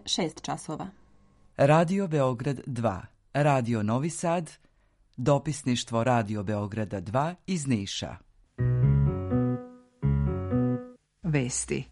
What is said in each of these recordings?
6 časova. Radio Beograd 2, Radio Novi Sad, dopisništvo Radio Beograda 2 iz Niša. Vesti.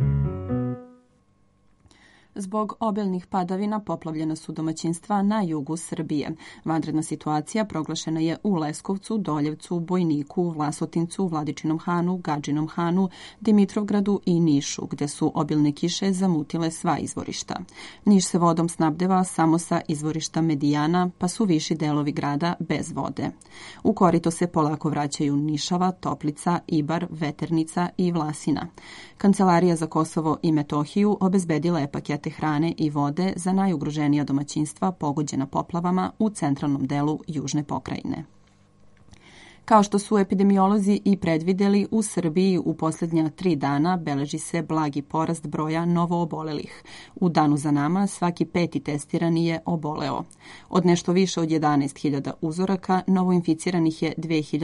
Zbog obilnih padavina poplavljena su domaćinstva na jugu Srbije. Vanredna situacija proglašena je u Leskovcu, Doljevcu, Bojniku, Vlasotincu, Vladičinom Hanu, Gadžinom Hanu, Dimitrovgradu i Nišu, gde su obilne kiše zamutile sva izvorišta. Niš se vodom snabdeva samo sa izvorišta Medijana, pa su viši delovi grada bez vode. U korito se polako vraćaju Nišava, Toplica, Ibar, Veternica i Vlasina. Kancelarija za Kosovo i Metohiju obezbedila je pakete hrane i vode za najugroženija domaćinstva pogođena poplavama u centralnom delu južne pokrajine. Kao što su epidemiolozi i predvideli, u Srbiji u posljednja 3 dana beleži se blagi porast broja novoobolelih. U danu za nama svaki 5. testirani je oboleo. Od nešto više od 11.000 uzoraka novoinficiranih je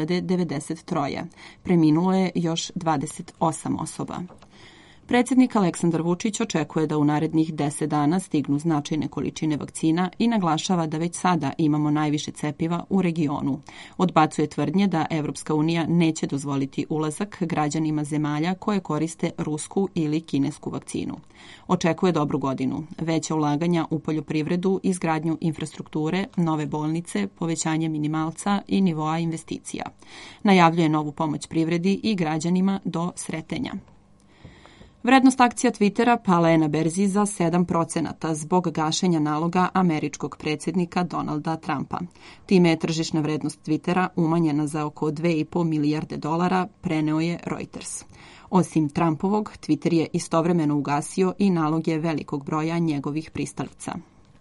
2093. Preminulo je još 28 osoba. Predsjednik Aleksandar Vučić očekuje da u narednih 10 dana stignu značajne količine vakcina i naglašava da već sada imamo najviše cepiva u regionu. Odbacuje tvrdnje da Evropska unija neće dozvoliti ulazak građanima zemalja koje koriste rusku ili kinesku vakcinu. Očekuje dobru godinu, veća ulaganja u poljoprivredu, izgradnju infrastrukture, nove bolnice, povećanje minimalca i nivoa investicija. Najavljuje novu pomoć privredi i građanima do Sretenja. Vrednost akcija Twittera pala je na berzi za 7% zbog gašenja naloga američkog predsjednika Donalda Trumpa. Time je tržišna vrednost Twittera umanjena za oko $2,5 milijarde, preneo je Reuters. Osim Trumpovog, Twitter je istovremeno ugasio i naloge velikog broja njegovih pristalica.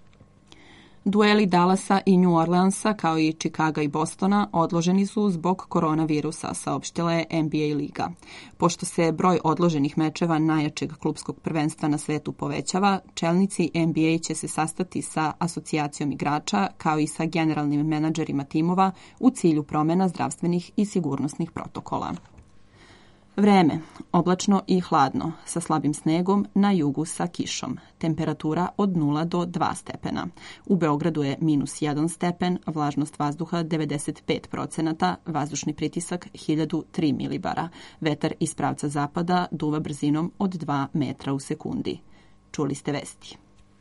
Dueli Dallasa i New Orleansa, kao i Chicaga i Bostona, odloženi su zbog koronavirusa, saopštila je NBA liga. Pošto se broj odloženih mečeva najjačeg klupskog prvenstva na svetu povećava, čelnici NBA će se sastati sa asocijacijom igrača, kao i sa generalnim menadžerima timova u cilju promjena zdravstvenih i sigurnosnih protokola. Vreme, oblačno i hladno, sa slabim snegom, na jugu sa kišom. Temperatura od 0 do 2 stepena. U Beogradu je -1 stepen, vlažnost vazduha 95%, vazdušni pritisak 1003 milibara. Vetar iz pravca zapada duva brzinom od 2 metra u sekundi. Čuli ste vesti.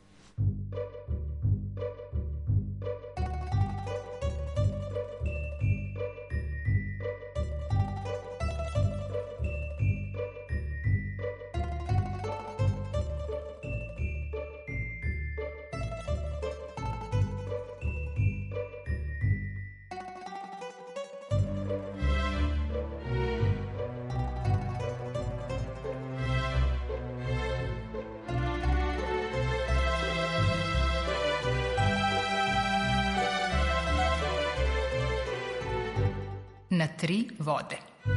Na 3 vode.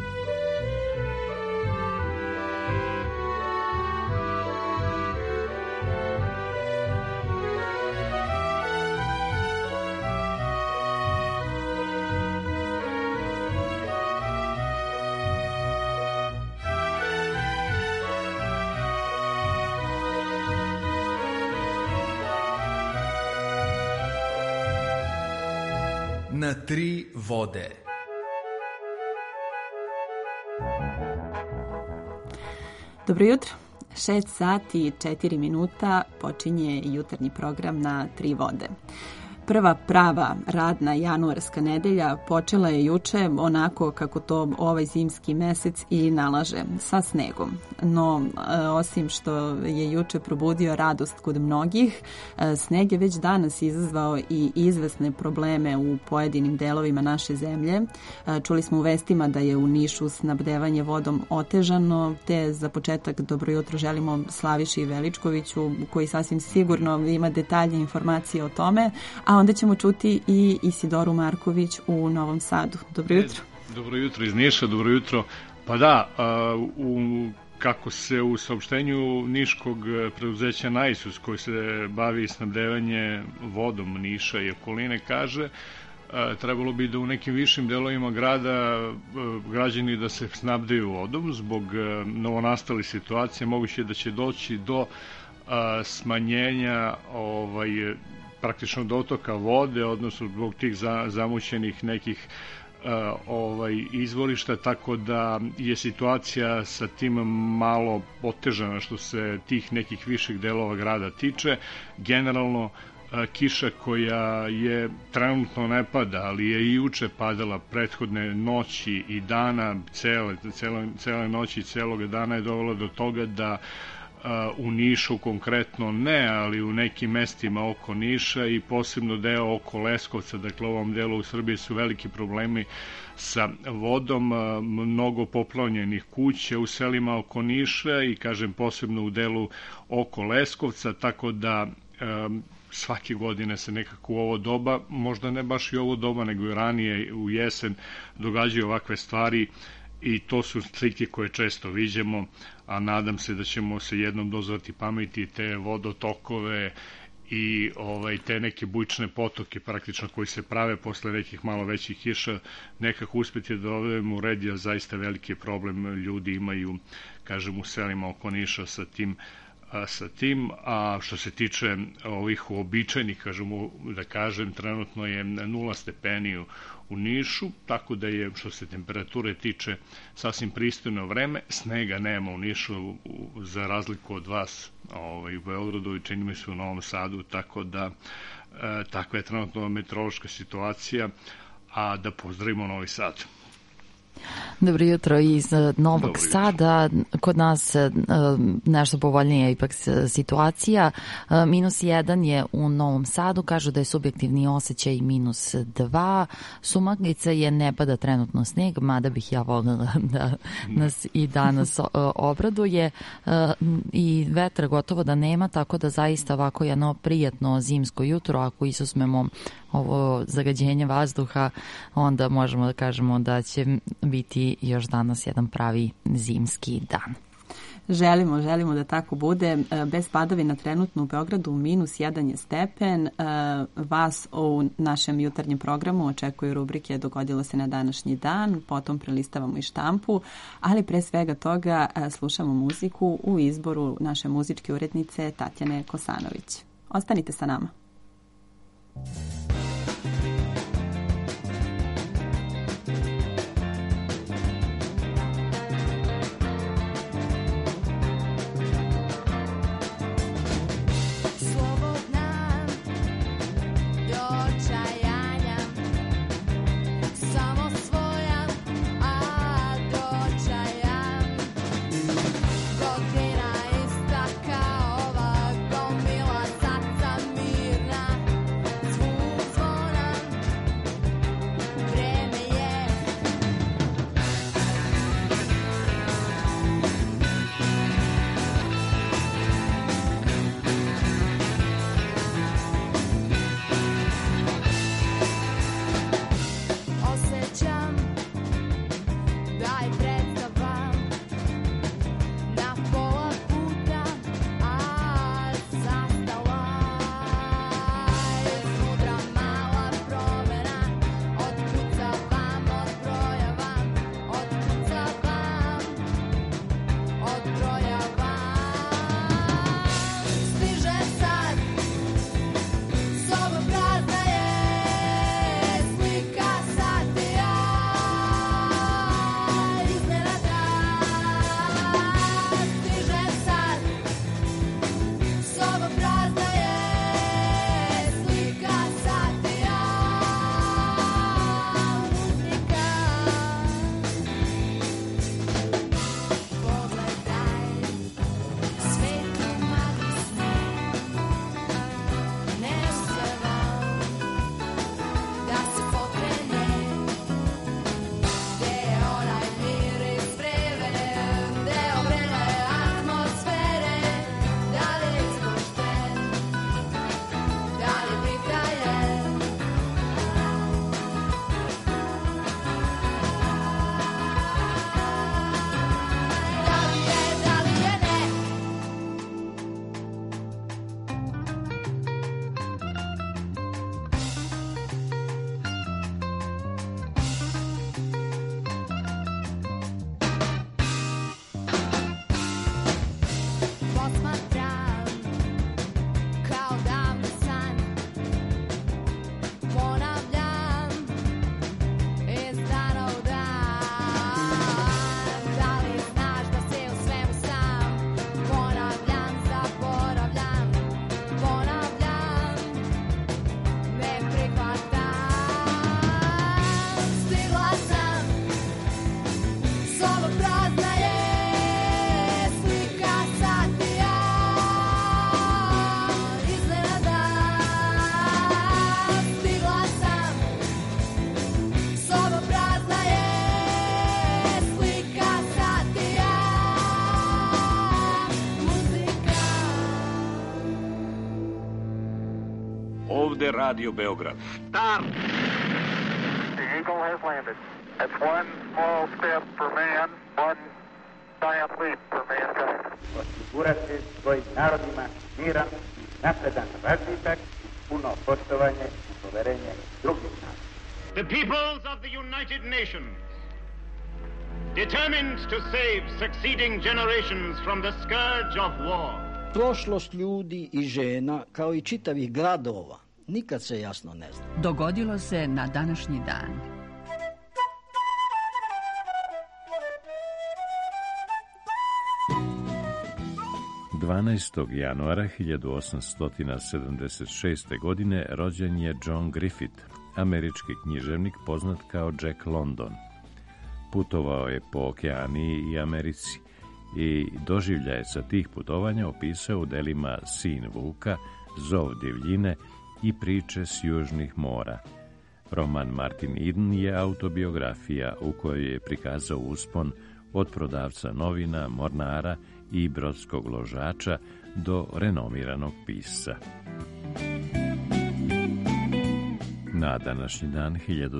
Na 3 vode. Dobro jutro. 6 sati i 4 minuta počinje jutarnji program na 3 vode. Prva prava radna januarska nedelja počela je juče onako kako to ovaj zimski mesec i nalaže, sa snegom. No, osim što je juče probudio radost kod mnogih, sneg je već danas izazvao i izvesne probleme u pojedinim delovima naše zemlje. Čuli smo u vestima da je u Nišu snabdevanje vodom otežano, te za početak dobro jutro želimo Slaviši Veličkoviću, koji sasvim sigurno ima detalje informacije o tome, a onda ćemo čuti i Isidoru Marković u Novom Sadu. Dobro jutro. Dobro jutro iz Niša, dobro jutro. Pa da, kako se u saopštenju niškog preduzeća Naisus, koji se bavi snabdevanje vodom Niša i okoline, kaže, trebalo bi da u nekim višim delovima grada građani da se snabdeju vodom zbog novonastale situacije. Moguće da će doći do smanjenja praktično dotoka vode, odnosno zbog tih zamućenih nekih izvorišta, tako da je situacija sa tim malo otežana što se tih nekih viših delova grada tiče. Generalno, kiša koja je trenutno ne pada, ali je i juče padala prethodne noći i dana, cele noći i celog dana je dovela do toga da u Nišu konkretno ne, ali u nekim mestima oko Niša i posebno deo oko Leskovca, dakle u ovom delu u Srbiji su veliki problemi sa vodom, mnogo poplavljenih kuća u selima oko Niša i kažem posebno u delu oko Leskovca, tako da svake godine se nekako u ovo doba, možda ne baš i ovo doba, nego i ranije u jesen događaju ovakve stvari i to su slike koje često viđemo, a nadam se da ćemo se jednom dozvati pameti te vodotokove i te neke bujične potoke praktično koji se prave posle nekih malo većih kiša nekako uspeti da dovedemo u red, jer zaista veliki problem ljudi imaju, kažem, u selima oko Niša sa tim, a što se tiče ovih uobičajenih, trenutno je 0 stepeni u Nišu, tako da je, što se temperature tiče, sasvim pristojno vreme. Snega nema u Nišu, za razliku od vas u Beogradu i čini mi se u Novom Sadu, tako da takva je trenutno meteorološka situacija, a da pozdravimo Novi Sad. Dobro jutro iz Novog Sada. Kod nas nešto povoljnija ipak situacija. -1 je u Novom Sadu. Kažu da je subjektivni osjećaj -2. Sumaglica je ne pada trenutno sneg, mada bih ja voljela da nas i danas obraduje. I vetra gotovo da nema, tako da zaista ovako jedno prijatno zimsko jutro. Ako izuzmemo ovo zagađenje vazduha, onda možemo da kažemo da će biti još danas jedan pravi zimski dan. Želimo da tako bude. Bez padavina trenutno u Beogradu -1 je stepen. Vas u našem jutarnjem programu očekuju rubrike Dogodilo se na današnji dan, potom prelistavamo i štampu, ali pre svega toga slušamo muziku u izboru naše muzičke urednice Tatjane Kosanović. Ostanite sa nama. Svugdje kao davno san. Ponavljam iz dana u dan. Da li znaš da si u svemu sam? Ponavljam, zaboravljam. Ponavljam, ne prihvatam. Stigla sam, soba prazna je, slika sad i ja. Iznenada stigla sam, soba prazna je, slika sad i ja. Muzika. Ovde Radio Beograd. Start! The Eagle has landed. That's one small step for man, one giant leap for mankind. Osigurati svojim narodima miran, napredan razvitak, puno poštovanje i poverenje drugih naroda. The peoples of the United Nations, determined to save succeeding generations from the scourge of war. Prošlost ljudi i žena, kao i čitavih gradova, nikad se jasno ne zna. Dogodilo se na današnji dan. Januara 1876. godine rođen je John Griffith, američki književnik poznat kao Jack London. Putovao je po Okeaniji i Americi i doživljaje sa tih putovanja opisao u delima Sin Vuka, Zov divljine i Priče s južnih mora. Roman Martin Eden je autobiografija u kojoj je prikazao uspon od prodavca novina, mornara i brodskog ložača do renomiranog pisca. Na današnji dan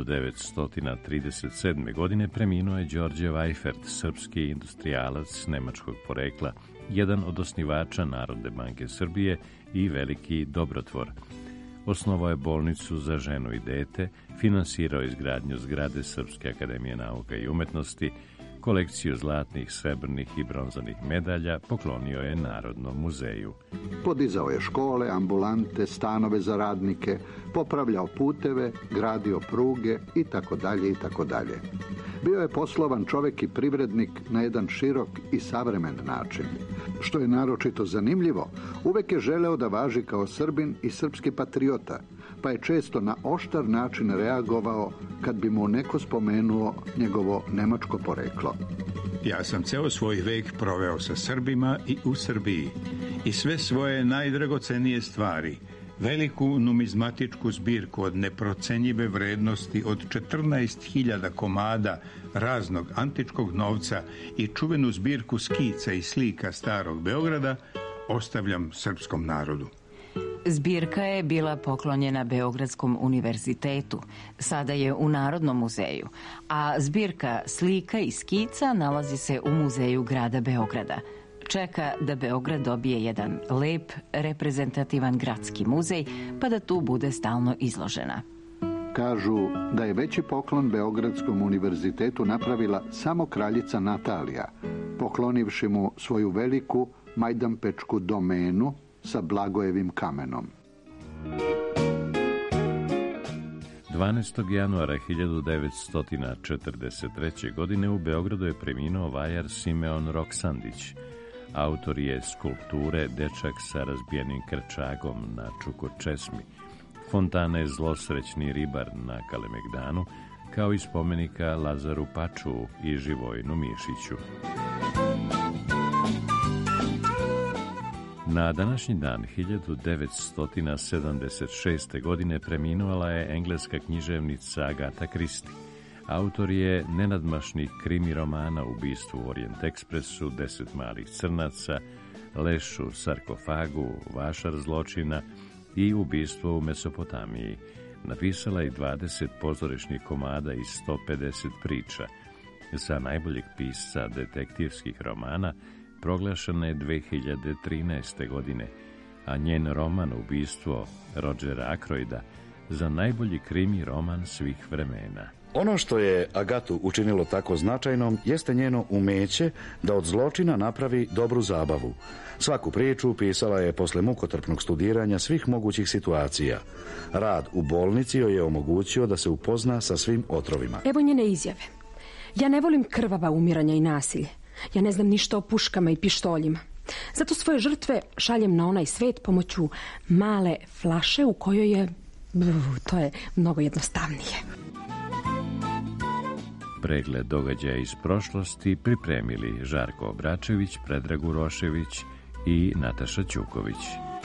1937. godine preminuo je Đorđe Vajfert, srpski industrijalac nemačkog porekla, jedan od osnivača Narodne banke Srbije i veliki dobrotvor. Osnovao je bolnicu za ženu i dete, finansirao izgradnju zgrade Srpske akademije nauka i umetnosti, kolekciju zlatnih, srebrnih i bronzanih medalja poklonio je Narodnom muzeju. Podizao je škole, ambulante, stanove za radnike, popravljao puteve, gradio pruge itd. Bio je poslovan čovjek i privrednik na jedan širok i savremen način. Što je naročito zanimljivo, uvek je želeo da važi kao Srbin i srpski patriota, pa je često na oštar način reagovao kad bi mu neko spomenuo njegovo nemačko poreklo. Ja sam ceo svoj vek proveo sa Srbima i u Srbiji i sve svoje najdragocenije stvari, veliku numizmatičku zbirku od neprocenjive vrednosti od 14.000 komada raznog antičkog novca i čuvenu zbirku skica i slika starog Beograda ostavljam srpskom narodu. Zbirka je bila poklonjena Beogradskom univerzitetu, sada je u Narodnom muzeju, a zbirka slika i skica nalazi se u Muzeju grada Beograda. Čeka da Beograd dobije jedan lep, reprezentativan gradski muzej, pa da tu bude stalno izložena. Kažu da je veći poklon Beogradskom univerzitetu napravila samo kraljica Natalija, poklonivši mu svoju veliku majdanpečku domenu sa Blagojevim kamenom. 12. januara 1943. godine u Beogradu je preminuo vajar Simeon Roksandić. Autor je skulpture Dečak sa razbijenim krčagom na Čukočesmi, fontane Zlosrećni ribar na Kalemegdanu, kao i spomenika Lazaru Paču i Živojinu Mišiću. Na današnji dan 1976. godine preminuala je engleska književnica Agatha Christie. Autor je nenadmašnih krimi romana Ubistvo u Orient Ekspresu, 10 malih crnaca, Leš u sarkofagu, Vašar zločina i Ubistvo u Mesopotamiji. Napisala je 20 pozorišnih komada i 150 priča. Za najboljeg pisca detektivskih romana proglašena je 2013. godine, a njen roman Ubistvo Rodgera Ackroyda za najbolji krimi roman svih vremena. Ono što je Agatu učinilo tako značajnom jeste njeno umeće da od zločina napravi dobru zabavu. Svaku priču pisala je posle mukotrpnog studiranja svih mogućih situacija. Rad u bolnici joj je omogućio da se upozna sa svim otrovima. Evo njene izjave. Ja ne volim krvava umiranja i nasilje. Ja ne znam ništa o puškama i pištoljima. Zato svoje žrtve šaljem na onaj svet pomoću male flaše u kojoj je... to je mnogo jednostavnije. Pregled događaja iz prošlosti pripremili Žarko Obračević, Predrag Urošević i Nataša Ćuković.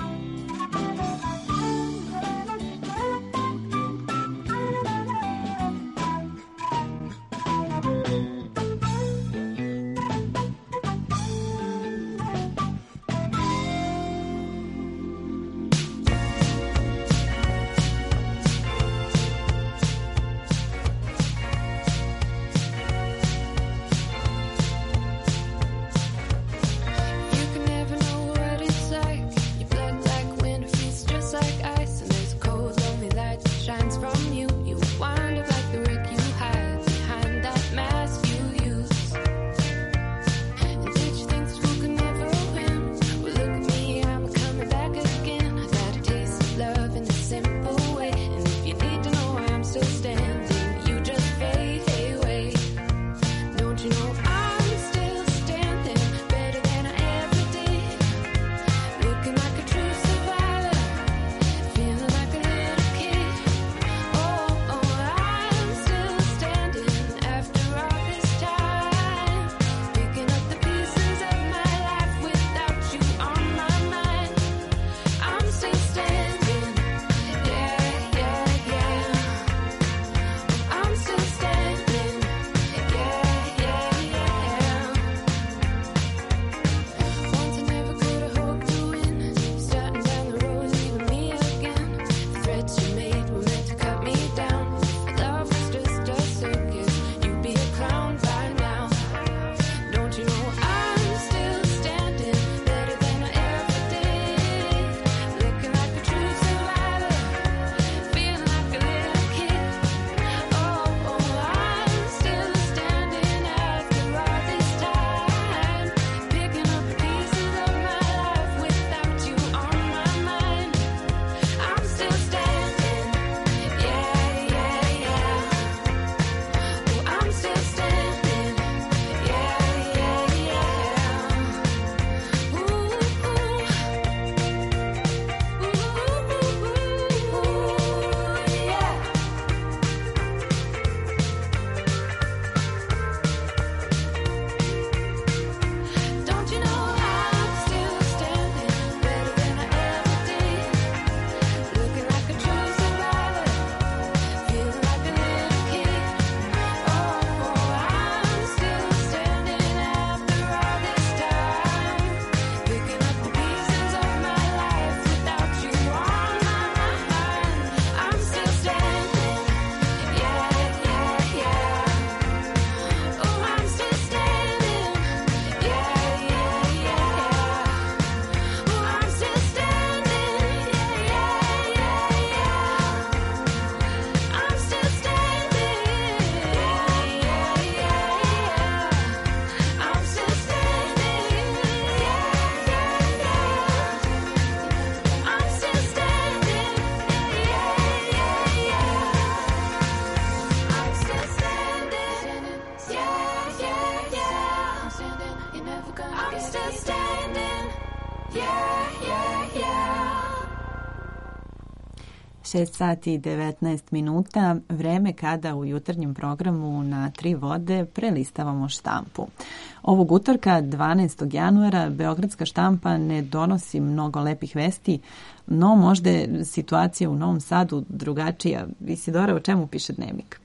Šest sati i 19 minuta, vreme kada u jutarnjem programu na Tri vode prelistavamo štampu. Ovog utorka, 12. januara, beogradska štampa ne donosi mnogo lepih vesti, no možda je situacija u Novom Sadu drugačija. Isidora, o čemu piše Dnevnik?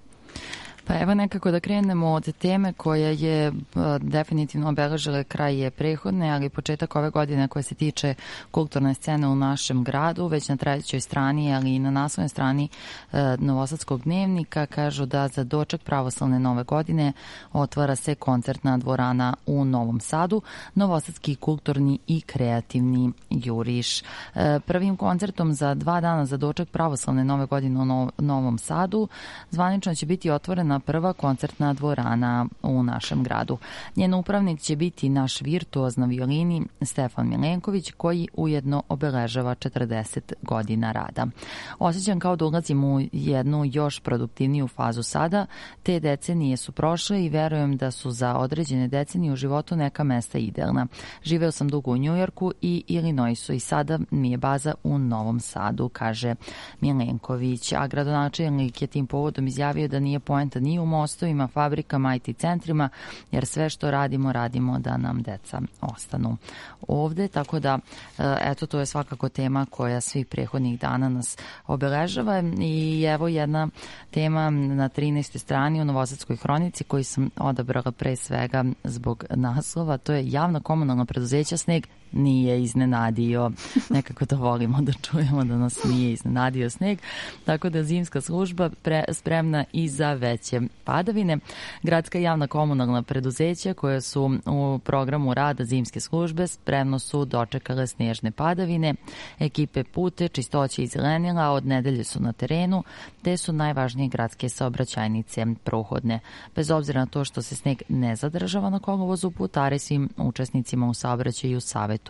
Pa evo nekako da krenemo od teme koja je definitivno obeležila kraj prethodne, ali početak ove godine koja se tiče kulturne scene u našem gradu. Već na trećoj strani, ali i na naslovnoj strani Novosadskog dnevnika kažu da za doček pravoslavne nove godine otvara se koncertna dvorana u Novom Sadu, Novosadski kulturni i kreativni juriš. Prvim koncertom za 2 dana za doček pravoslavne nove godine u Novom Sadu zvanično će biti otvorena otvorena prva koncertna dvorana u našem gradu. Njen upravnik će biti naš virtuoz na violini Stefan Milenković, koji ujedno obeležava 40 godina rada. Osjećam kao da ulazim u jednu još produktivniju fazu sada. Te decenije su prošle i verujem da su za određene decenije u životu neka mesta idealna. Živeo sam dugo u Njujorku i Illinoisu i sada mi je baza u Novom Sadu, kaže Milenković. A gradonačelnik je tim povodom izjavio da nije poenta ni u mostovima, fabrikama, IT centrima, jer sve što radimo da nam deca ostanu ovde. Tako da, eto, to je svakako tema koja svih prethodnih dana nas obeležava i evo jedna tema na 13. strani u Novosadskoj hronici koju sam odabrala pre svega zbog naslova. To je javna komunalna preduzeća sneg nije iznenadio. Nekako to volimo da čujemo, da nas nije iznenadio sneg. Tako da zimska služba spremna i za veće padavine. Gradska javna komunalna preduzeća koja su u programu rada zimske službe spremno su dočekale snežne padavine. Ekipe pute, čistoće i zelenila od nedelje su na terenu, te su najvažnije gradske saobraćajnice prohodne. Bez obzira na to što se sneg ne zadržava na kolovozu, putari svim učesnicima u saobraćaju savjetuju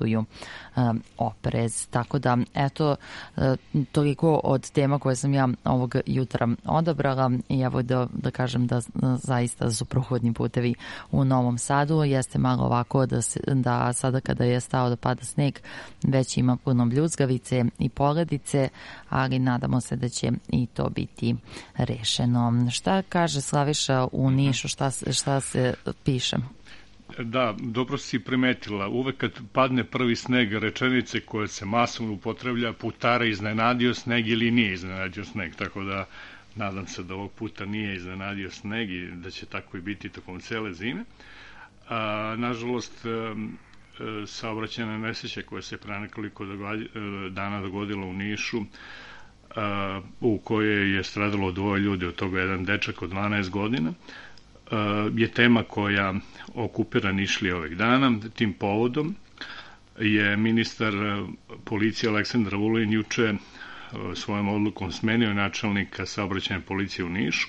oprez. Tako da, eto, toliko od tema koje sam ja ovog jutra odabrala i evo da kažem da zaista su prohodni putevi u Novom Sadu. Jeste malo ovako da sada kada je stao da pada sneg već ima puno bljuzgavice i poledice, ali nadamo se da će i to biti rešeno. Šta kaže Slaviša u Nišu, šta se piše? Da, dobro si primetila. Uvek kad padne prvi sneg, rečenice koje se masovno upotreblja, putara iznenadio sneg ili nije iznenadio sneg, tako da nadam se da ovog puta nije iznenadio sneg i da će tako i biti tokom cele zime. Nažalost, saobraćajna nesreća koja se pre nekoliko dana dogodila u Nišu, u kojoj je stradalo 2 ljudi, od toga jedan dečak od 12 godina, je tema koja okupira Nišlije ovih dana. Tim povodom je ministar policije Aleksandar Vulin juče svojom odlukom smenio načelnika saobraćajne policije u Nišu.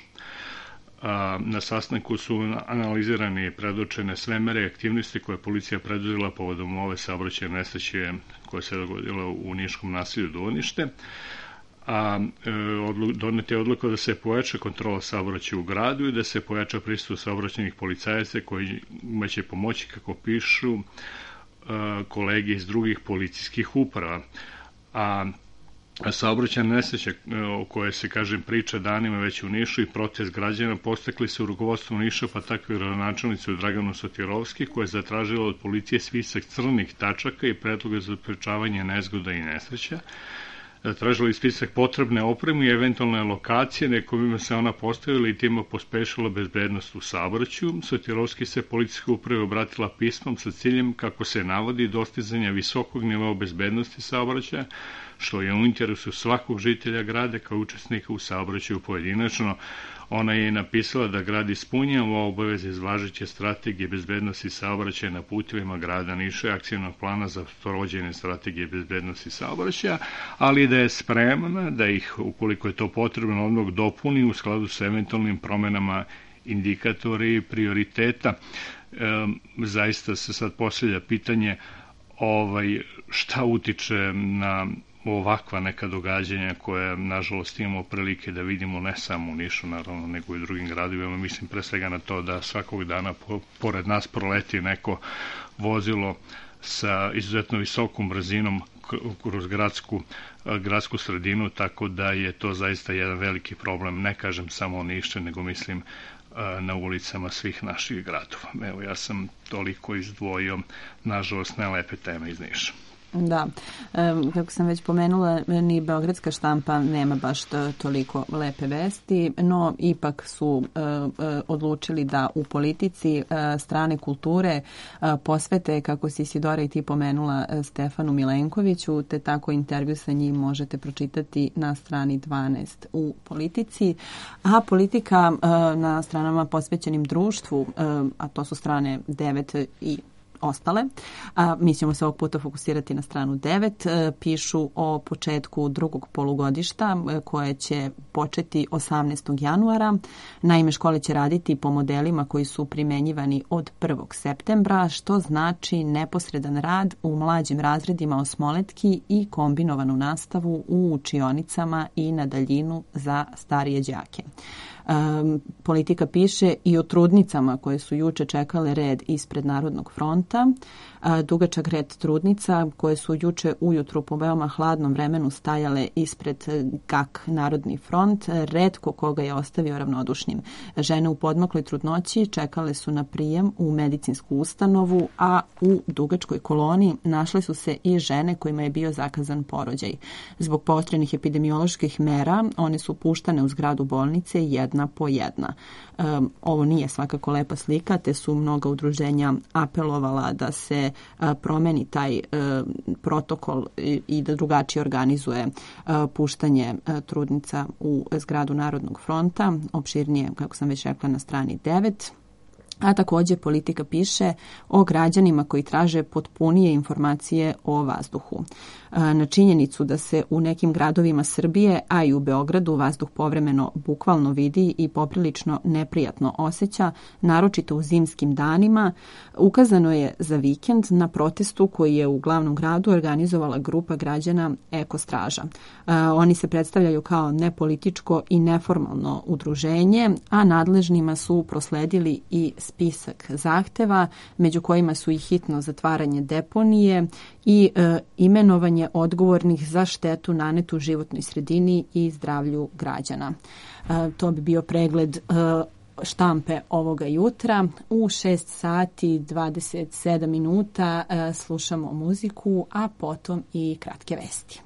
Na sastanku su analizirane i predočene sve mere i aktivnosti koje je policija preduzela povodom ove saobraćajne nesreće koja se dogodila u niškom naselju Duvanište. Doneta je odluka da se pojača kontrola saobraćaja u gradu i da se pojača prisustvo saobraćajnih policajaca kojima će pomoći, kako pišu kolege iz drugih policijskih uprava. Saobraćajna nesreća o kojoj se, kažem, priča danima već u Nišu i protest građana postekli se u rukovodstvu Niša, pa takvi gradonačelnicu Draganu Sotirovski, koja je zatražila od policije spisak crnih tačaka i predloga za sprečavanje nezgoda i nesreća. Tražila i spisak potrebne opreme i eventualne lokacije na kojima se ona postavila i time pospešila bezbednost u saobraćaju. Sotirovski se policijskoj upravi obratila pismom sa ciljem, kako se navodi, dostizanja visokog nivoa bezbednosti saobraćaja, što je u interesu svakog žitelja grada kao učesnika u saobraćaju pojedinačno. Ona je napisala da grad ispunjava obaveze iz važeće strategije bezbednosti saobraćaja na putevima grada Niša i akcijnog plana za sprovođenje strategije bezbednosti saobraćaja, ali da je spremna da ih, ukoliko je to potrebno, odmah dopuni u skladu sa eventualnim promenama indikatora i prioriteta. Zaista se sad postavlja pitanje šta utiče na ovakva neka događanja koje, nažalost, imamo prilike da vidimo ne samo u Nišu, naravno, nego i u drugim gradovima. Mislim pre svega na to da svakog dana pored nas proleti neko vozilo sa izuzetno visokom brzinom kroz gradsku sredinu, tako da je to zaista jedan veliki problem, ne kažem samo Niše, nego mislim na ulicama svih naših gradova. Evo, ja sam toliko izdvojio, nažalost, nelepe teme iz Niša. Da, kako sam već pomenula, ni beogradska štampa nema baš toliko lepe vesti, no ipak su odlučili da u politici strane kulture posvete, kako si Isidora i ti pomenula, Stefanu Milenkoviću, te tako intervju sa njim možete pročitati na strani 12 u Politici. A politika na stranama posvećenim društvu, a to su strane 9 i ostale. Mi ćemo se ovog puta fokusirati na stranu 9. Pišu o početku drugog polugodišta koje će početi 18. januara. Naime, škole će raditi po modelima koji su primenjivani od 1. septembra, što znači neposredan rad u mlađim razredima osmoletki i kombinovanu nastavu u učionicama i na daljinu za starije đake. Politika piše i o trudnicama koje su juče čekale red ispred Narodnog fronta. Dugačak red trudnica koje su juče ujutru po veoma hladnom vremenu stajale ispred GAK Narodni front, retko koga je ostavio ravnodušnim. Žene u podmakloj trudnoći čekale su na prijem u medicinsku ustanovu, a u dugačkoj koloni našle su se i žene kojima je bio zakazan porođaj. Zbog pooštrenih epidemioloških mera one su puštane u zgradu bolnice jedna po jedna. Ovo nije svakako lepa slika, te su mnoga udruženja apelovala da se promeni taj protokol i da drugačije organizuje puštanje trudnica u zgradu Narodnog fronta. Opširnije, kako sam već rekla, na strani 9. A također politika piše o građanima koji traže potpunije informacije o vazduhu. Na činjenicu da se u nekim gradovima Srbije, a i u Beogradu, vazduh povremeno bukvalno vidi i poprilično neprijatno osjeća, naročito u zimskim danima, ukazano je za vikend na protestu koji je u glavnom gradu organizovala grupa građana Eko straža. Oni se predstavljaju kao nepolitičko i neformalno udruženje, a nadležnima su prosledili i spisak zahteva, među kojima su i hitno zatvaranje deponije i imenovanje odgovornih za štetu nanetu životnoj sredini i zdravlju građana. To bi bio pregled štampe ovoga jutra. U 6 sati 27 minuta slušamo muziku, a potom i kratke vesti.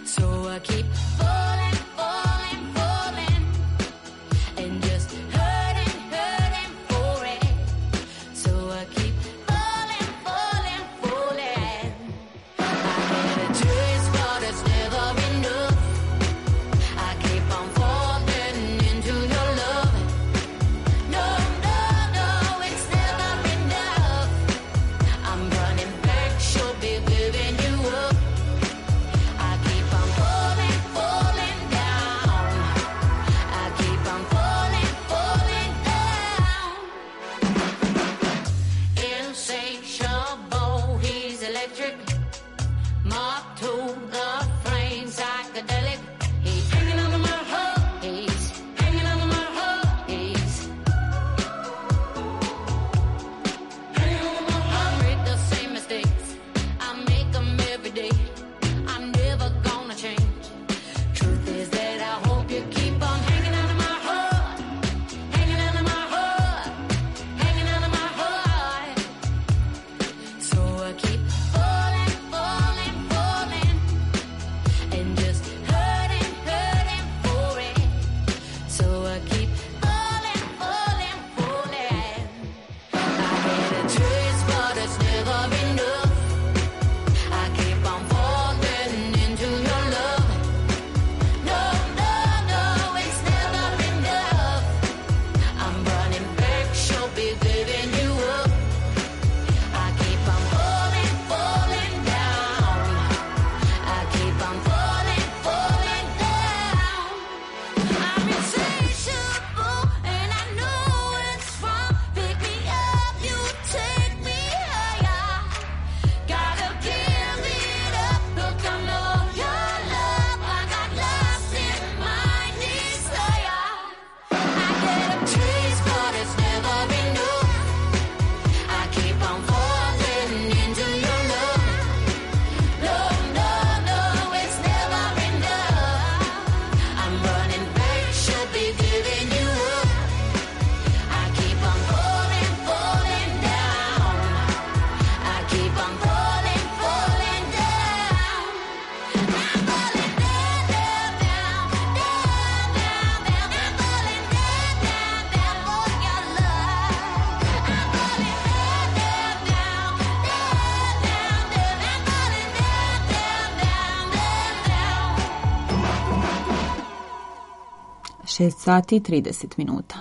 Keep falling, falling, falling, and just hurting. 6 sati i 30 minuta.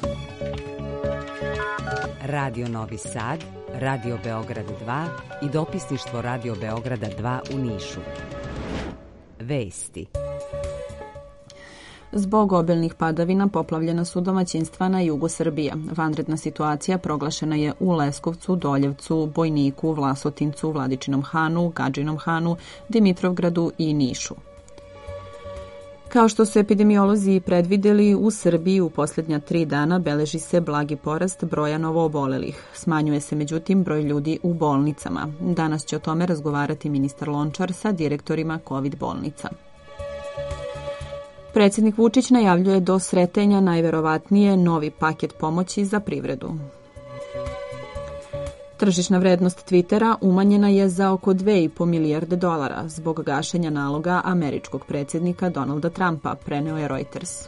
Radio Novi Sad, Radio Beograd 2 i dopisništvo Radio Beograda 2 u Nišu. Vesti. Zbog obilnih padavina poplavljena su domaćinstva na jugu Srbije. Vanredna situacija proglašena je u Leskovcu, Doljevcu, Bojniku, Vlasotincu, Vladičinom Hanu, Gadžinom Hanu, Dimitrovgradu i Nišu. Kao što su epidemiolozi predvideli, u Srbiji u posljednja 3 dana beleži se blagi porast broja novoobolelih. Smanjuje se međutim broj ljudi u bolnicama. Danas će o tome razgovarati ministar Lončar sa direktorima COVID bolnica. Predsjednik Vučić najavljuje do Sretenja najverovatnije novi paket pomoći za privredu. Tržišna vrednost Twittera umanjena je za oko $2,5 milijarde zbog gašenja naloga američkog predsjednika Donalda Trumpa, preneo je Reuters.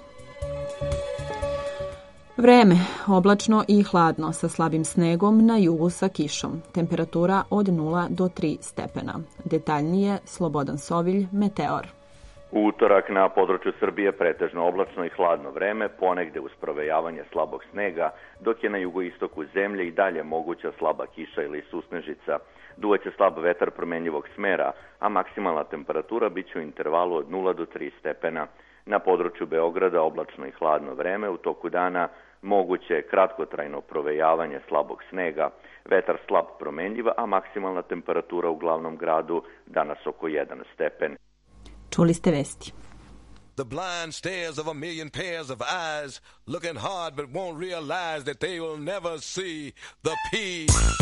Vreme, oblačno i hladno sa slabim snegom, na jugu sa kišom. Temperatura od 0 do 3 stepena. Detaljnije Slobodan Sovilj, Meteor. U utorak na području Srbije pretežno oblačno i hladno vreme, ponegde uz provejavanje slabog snega, dok je na jugoistoku zemlje i dalje moguća slaba kiša ili susnežica. Duvaće slab vetar promenljivog smera, a maksimalna temperatura biće u intervalu od 0 do 3 stepena. Na području Beograda oblačno i hladno vreme, u toku dana moguće kratkotrajno provejavanje slabog snega, vetar slab promenljiva, a maksimalna temperatura u glavnom gradu danas oko 1 stepen. Čuli ste vesti. The blind stares of a million pairs of eyes, looking hard but won't realize that they will never see the peace.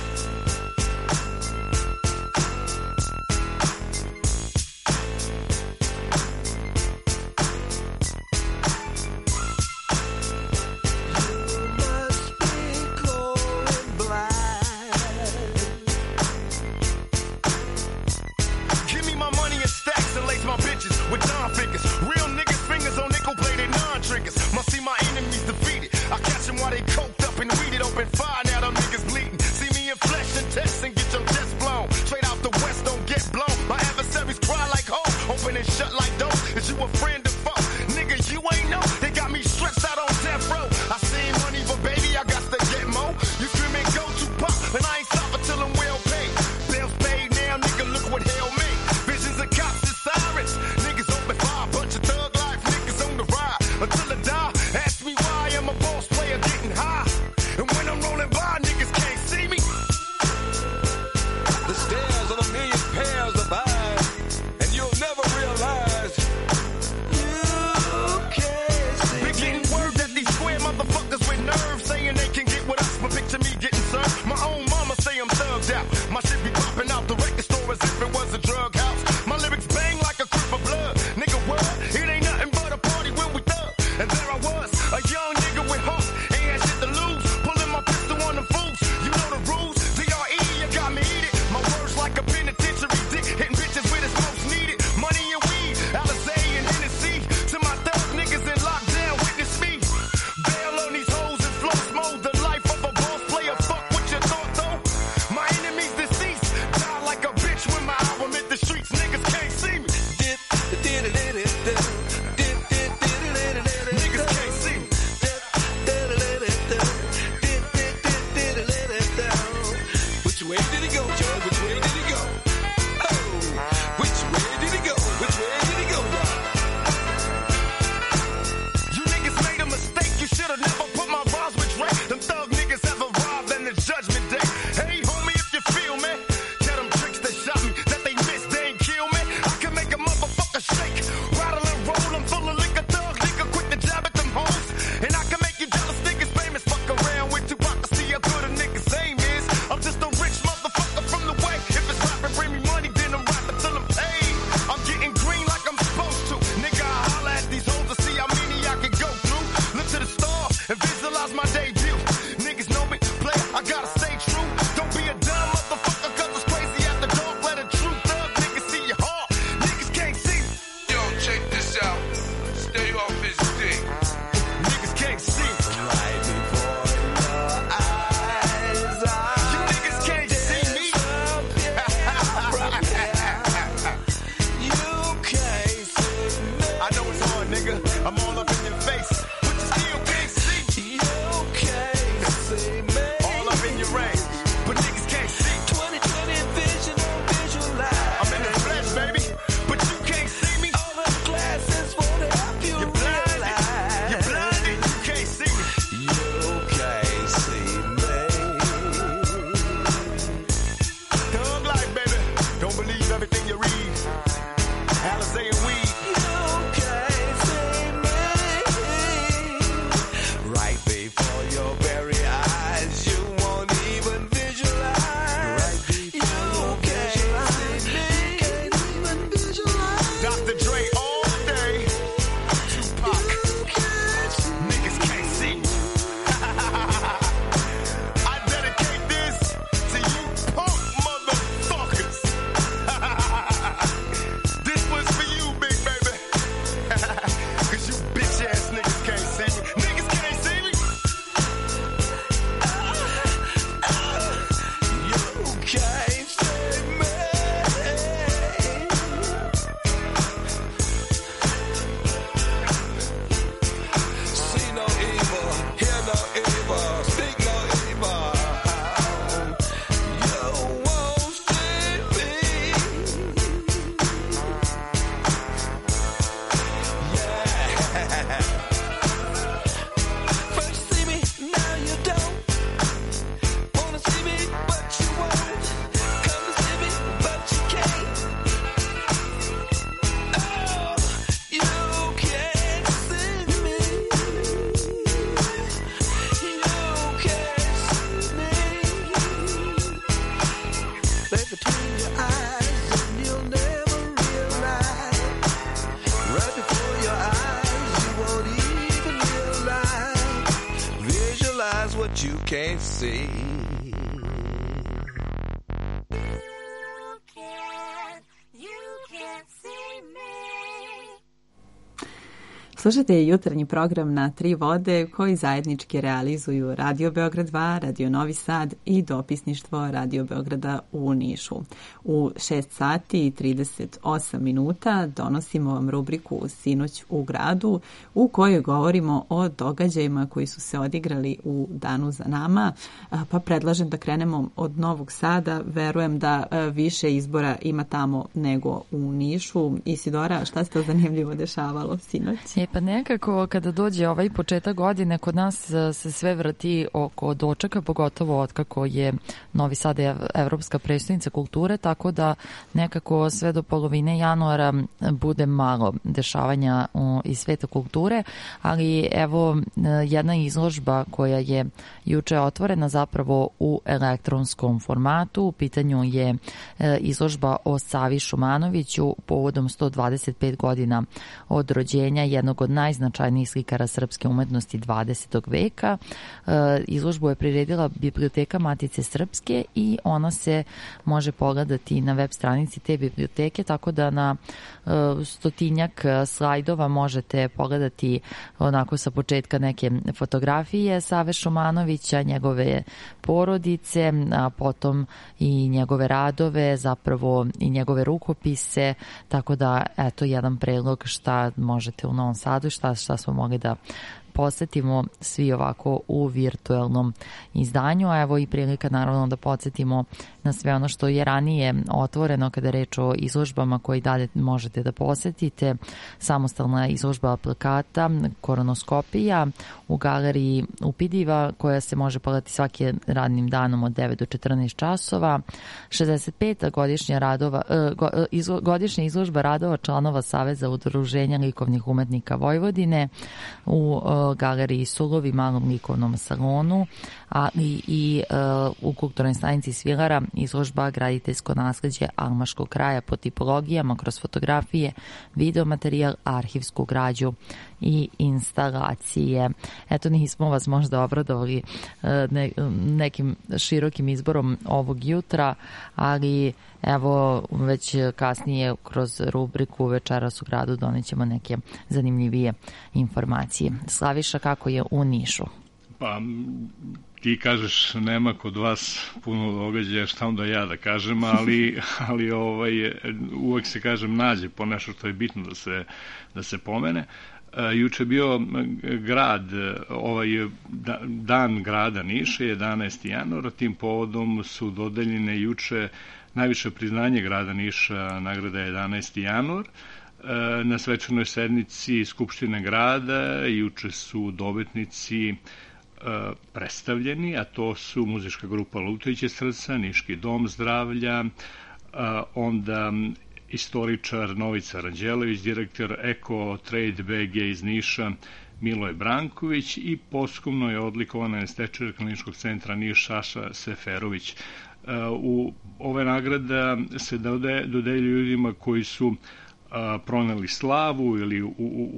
With John figures, real niggas fingers on nickel plated non-triggers. Must see my enemies defeated. I catch them while they coked up and weeded, open fire. Now them niggas bleeding. See me in flesh and test and get your chest blown. Straight out the west, don't get blown. My adversaries cry like hoes, open and shut like doors. Is you a friend or foe? Nigga, you ain't know. They got me stretched out on death row. I seen money, but baby, I got to get more. You screaming go to pop, and I ain't stopping till I'm well paid. Bills paid now, nigga, look what hell made. Visions of cops and sirens. Until I die, ask me why I'm a boss player getting high. And when I'm rolling by, niggas can't see me. The stares of a million pairs of eyes, and you'll never realize you can't see. Been getting word that these square motherfuckers with nerve saying they can get with us, but picture me getting served. My own mama say I'm thugged out. My shit be popping out the record store as if it was a drug house. My lyrics bang like a crip of blood. Nigga, what? It ain't nothing but a party when we thug. And there I was, a young nigga with heart, ain't had shit to lose, pulling my pistol on them fools. You know the rules, DRE, you got me heated. My words like a penitentiary dick, hitting bitches with it's most needed. Money and weed, Alizé and Hennessy. To my thug niggas in lockdown, witness me. Bail on these hoes and flow mode, the life of a boss player. Fuck what you thought though. My enemies deceased, die like a bitch when my album hit the streets. Niggas can't see me. Which way did he go, Joe? Which way did he go? Oh, which way did he go? Which way did he go, y'all? You niggas made a mistake. You should have never put my bars with Dre. Them thug niggas have arrived in the judgment day. Hey, homie, if you feel me, tell them tricks that shot me that they missed, they ain't kill me. I can make a motherfucker shake, rattle and roll. I'm full of liquor, thug nigga, quick to jab at them hoes. And I can make you jealous niggas famous. Fuck around with Tupac to see how good a nigga's aim is. I'm just a rich motherfucker from the way. If it's rapping, bring me money, then I'm rapping till I'm paid. I'm getting green like I'm supposed to. Nigga, I holla at these hoes to see how many I can go through. Look to the stars and visualize my debut. Niggas know me, play, I gotta stay true. Don't be a dumb motherfucker, cause it's crazy at the dark. Let a true thug nigga see your heart. Niggas can't see me. Yo, check this out. Stay off his dick. Niggas can't see me. Right before your eyes. You niggas can't see me. You can't see me. I know it's hard, nigga. I'm all up in your face. lay between your eyes, and you'll never realize. Right before your eyes, you won't even realize. Visualize what you can't see. Slušajte jutarnji program na Tri vode koji zajednički realizuju Radio Beograd 2, Radio Novi Sad i dopisništvo Radio Beograda u Nišu. U 6 sati i 38 minuta donosimo vam rubriku Sinoć u gradu u kojoj govorimo o događajima koji su se odigrali u danu za nama, pa predlažem da krenemo od Novog Sada. Verujem da više izbora ima tamo nego u Nišu. Isidora, šta se to zanimljivo dešavalo sinoć? Pa nekako kada dođe ovaj početak godine kod nas se sve vrti oko dočeka, pogotovo otkako je Novi Sad evropska prestonica kulture, tako da nekako sve do polovine januara bude malo dešavanja iz sveta kulture, ali evo jedna izložba koja je juče otvorena zapravo u elektronskom formatu. U pitanju je izložba o Savi Šumanoviću povodom 125 godina od rođenja jednog od najznačajnijih slikara srpske umetnosti 20. veka. Izložbu je priredila Biblioteka Matice Srpske i ona se može pogledati na web stranici te biblioteke, tako da na 100-tinjak slajdova možete pogledati onako sa početka neke fotografije Save Šumanovića, njegove porodice, a potom i njegove radove, zapravo i njegove rukopise, tako da eto jedan predlog šta možete u Novom Sadu, šta smo mogli da posetimo svi ovako u virtualnom izdanju, a evo i prilika naravno da podsjetimo na sve ono što je ranije otvoreno kada je reč o izložbama koje dalje možete da posetite. Samostalna izložba plakata, koronoskopija u galeriji Upidiva koja se može pogledati svaki radnim danom od 9 do 14 časova. 65. godišnja izložba radova članova Saveza udruženja likovnih umetnika Vojvodine u galeriji Sulovi, malom likovnom salonu, ali i u kulturnoj stanici Svilara izložba Graditeljsko nasleđe Almaškog kraja po tipologijama kroz fotografije, videomaterijal, arhivsku građu i instalacije. Eto, nismo vas možda obradovali nekim širokim izborom ovog jutra, ali evo već kasnije kroz rubriku Večeras u gradu donećemo neke zanimljivije informacije. Slaviša, kako je u Nišu? Pa, ti kažeš nema kod vas puno događaja, šta onda ja da kažem, ali uvek se kažem nađe po nešto što je bitno da se pomene. Juče je bio dan grada Niša, 11. januara, tim povodom su dodeljene juče najviše priznanje grada Niša, nagrada 11. januar. Na svečanoj sednici Skupštine grada juče su dobitnici predstavljeni, a to su muzička grupa Lutajuće srca, Niški dom zdravlja, onda istoričar Novica Ranđelović, direktor Eko Trade BG iz Niša Miloje Branković i posthumno je odlikovana stečajka Kliničkog centra Niš Saša Seferović. Ove nagrada se dodeljuju ljudima koji su proneli slavu ili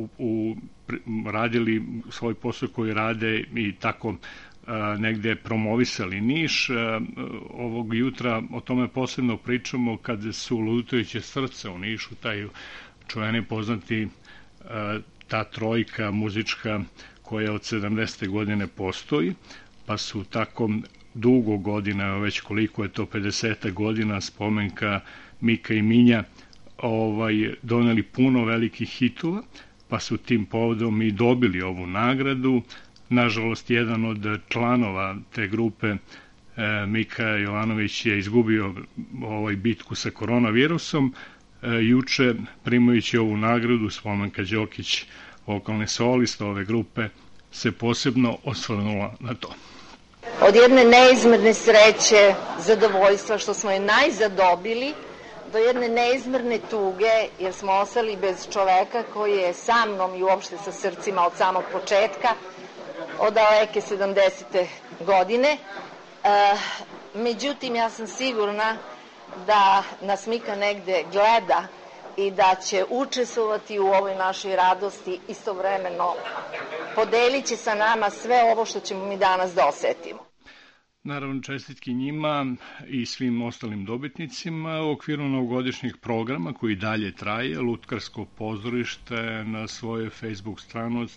radili svoj posao koji rade i tako negde promovisali Niš. Ovog jutra o tome posebno pričamo kad su Lutajuće srca u Nišu, taj čuveni poznati ta trojka muzička koja od 70. godine postoji, pa su tako dugo godina, već koliko je to 50 godina, spomenka Mika i Minja, doneli puno velikih hitova, pa su tim povodom i dobili ovu nagradu. Nažalost, jedan od članova te grupe, Mika Jovanović, je izgubio bitku sa koronavirusom. Juče, primajući ovu nagradu, Spomenka Đokić, vokalne solista ove grupe, se posebno osvrnula na to. Od jedne neizmerne sreće, zadovoljstva što smo je najzad dobili, do jedne neizmerne tuge, jer smo ostali bez čoveka koji je sa mnom i uopšte sa srcima od samog početka, od daleke 70. godine. Međutim, ja sam sigurna da nas Mika negde gleda i da će učestvovati u ovoj našoj radosti, istovremeno podelit će sa nama sve ovo što ćemo mi danas da osetimo. Naravno, čestitki njima i svim ostalim dobitnicima u okviru novogodišnjeg programa koji dalje traje. Lutkarsko pozorište na svojoj Facebook stranici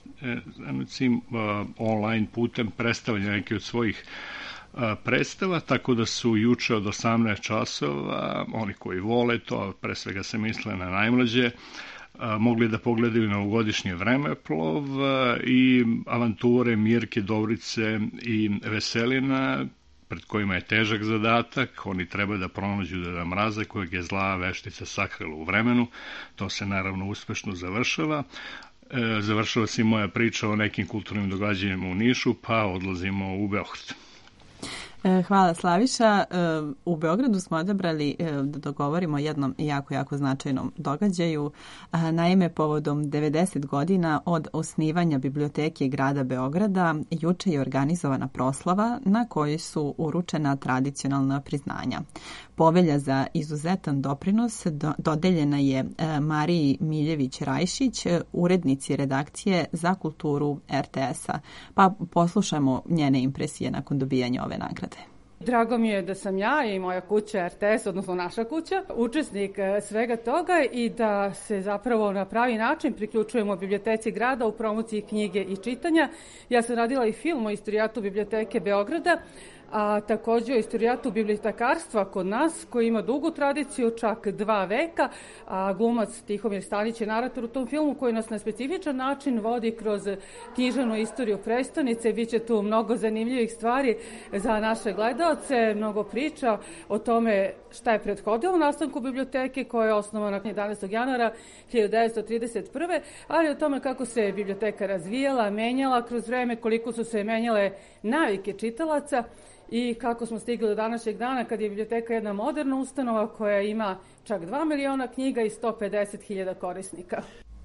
online putem predstavlja neke od svojih predstava, tako da su juče od 18 časova, oni koji vole to, pre svega se misle na najmlađe, mogli da pogledaju novogodišnji vremeplov i avanture Mirke, Dovrice i Veselina, pred kojima je težak zadatak. Oni treba da pronađu Deda Mraza kojeg je zla veštica sakrila u vremenu. To se naravno uspešno završava. Završava se i moja priča o nekim kulturnim događanjima u Nišu, pa odlazimo u Beograd. Hvala, Slaviša. U Beogradu smo odabrali da dogovorimo o jednom jako značajnom događaju. Naime, povodom 90 godina od osnivanja Biblioteke grada Beograda, juče je organizovana proslava na kojoj su uručena tradicionalna priznanja. Povelja za izuzetan doprinos dodeljena je Mariji Miljević-Rajšić, urednici redakcije za kulturu RTS-a. Pa poslušajmo njene impresije nakon dobijanja ove nagrade. Drago mi je da sam ja i moja kuća RTS, odnosno naša kuća, učesnik svega toga i da se zapravo na pravi način priključujemo Biblioteci grada u promociji knjige i čitanja. Ja sam radila i film o istorijatu Biblioteke Beograda, a takođe o istorijatu bibliotekarstva kod nas, koji ima dugu tradiciju, čak 2 veka, a glumac Tihomir Stanić je narator u tom filmu koji nas na specifičan način vodi kroz književnu istoriju prestonice. Biće tu mnogo zanimljivih stvari za naše gledaoce, mnogo priča o tome šta je prethodilo nastanku biblioteke koja je osnovana 11. januara 1931. ali o tome kako se biblioteka razvijala, menjala kroz vreme, koliko su se menjale navike čitalaca i kako smo stigli do današnjeg dana kad je biblioteka jedna moderna ustanova koja ima čak 2 miliona knjiga i 150.000 korisnika.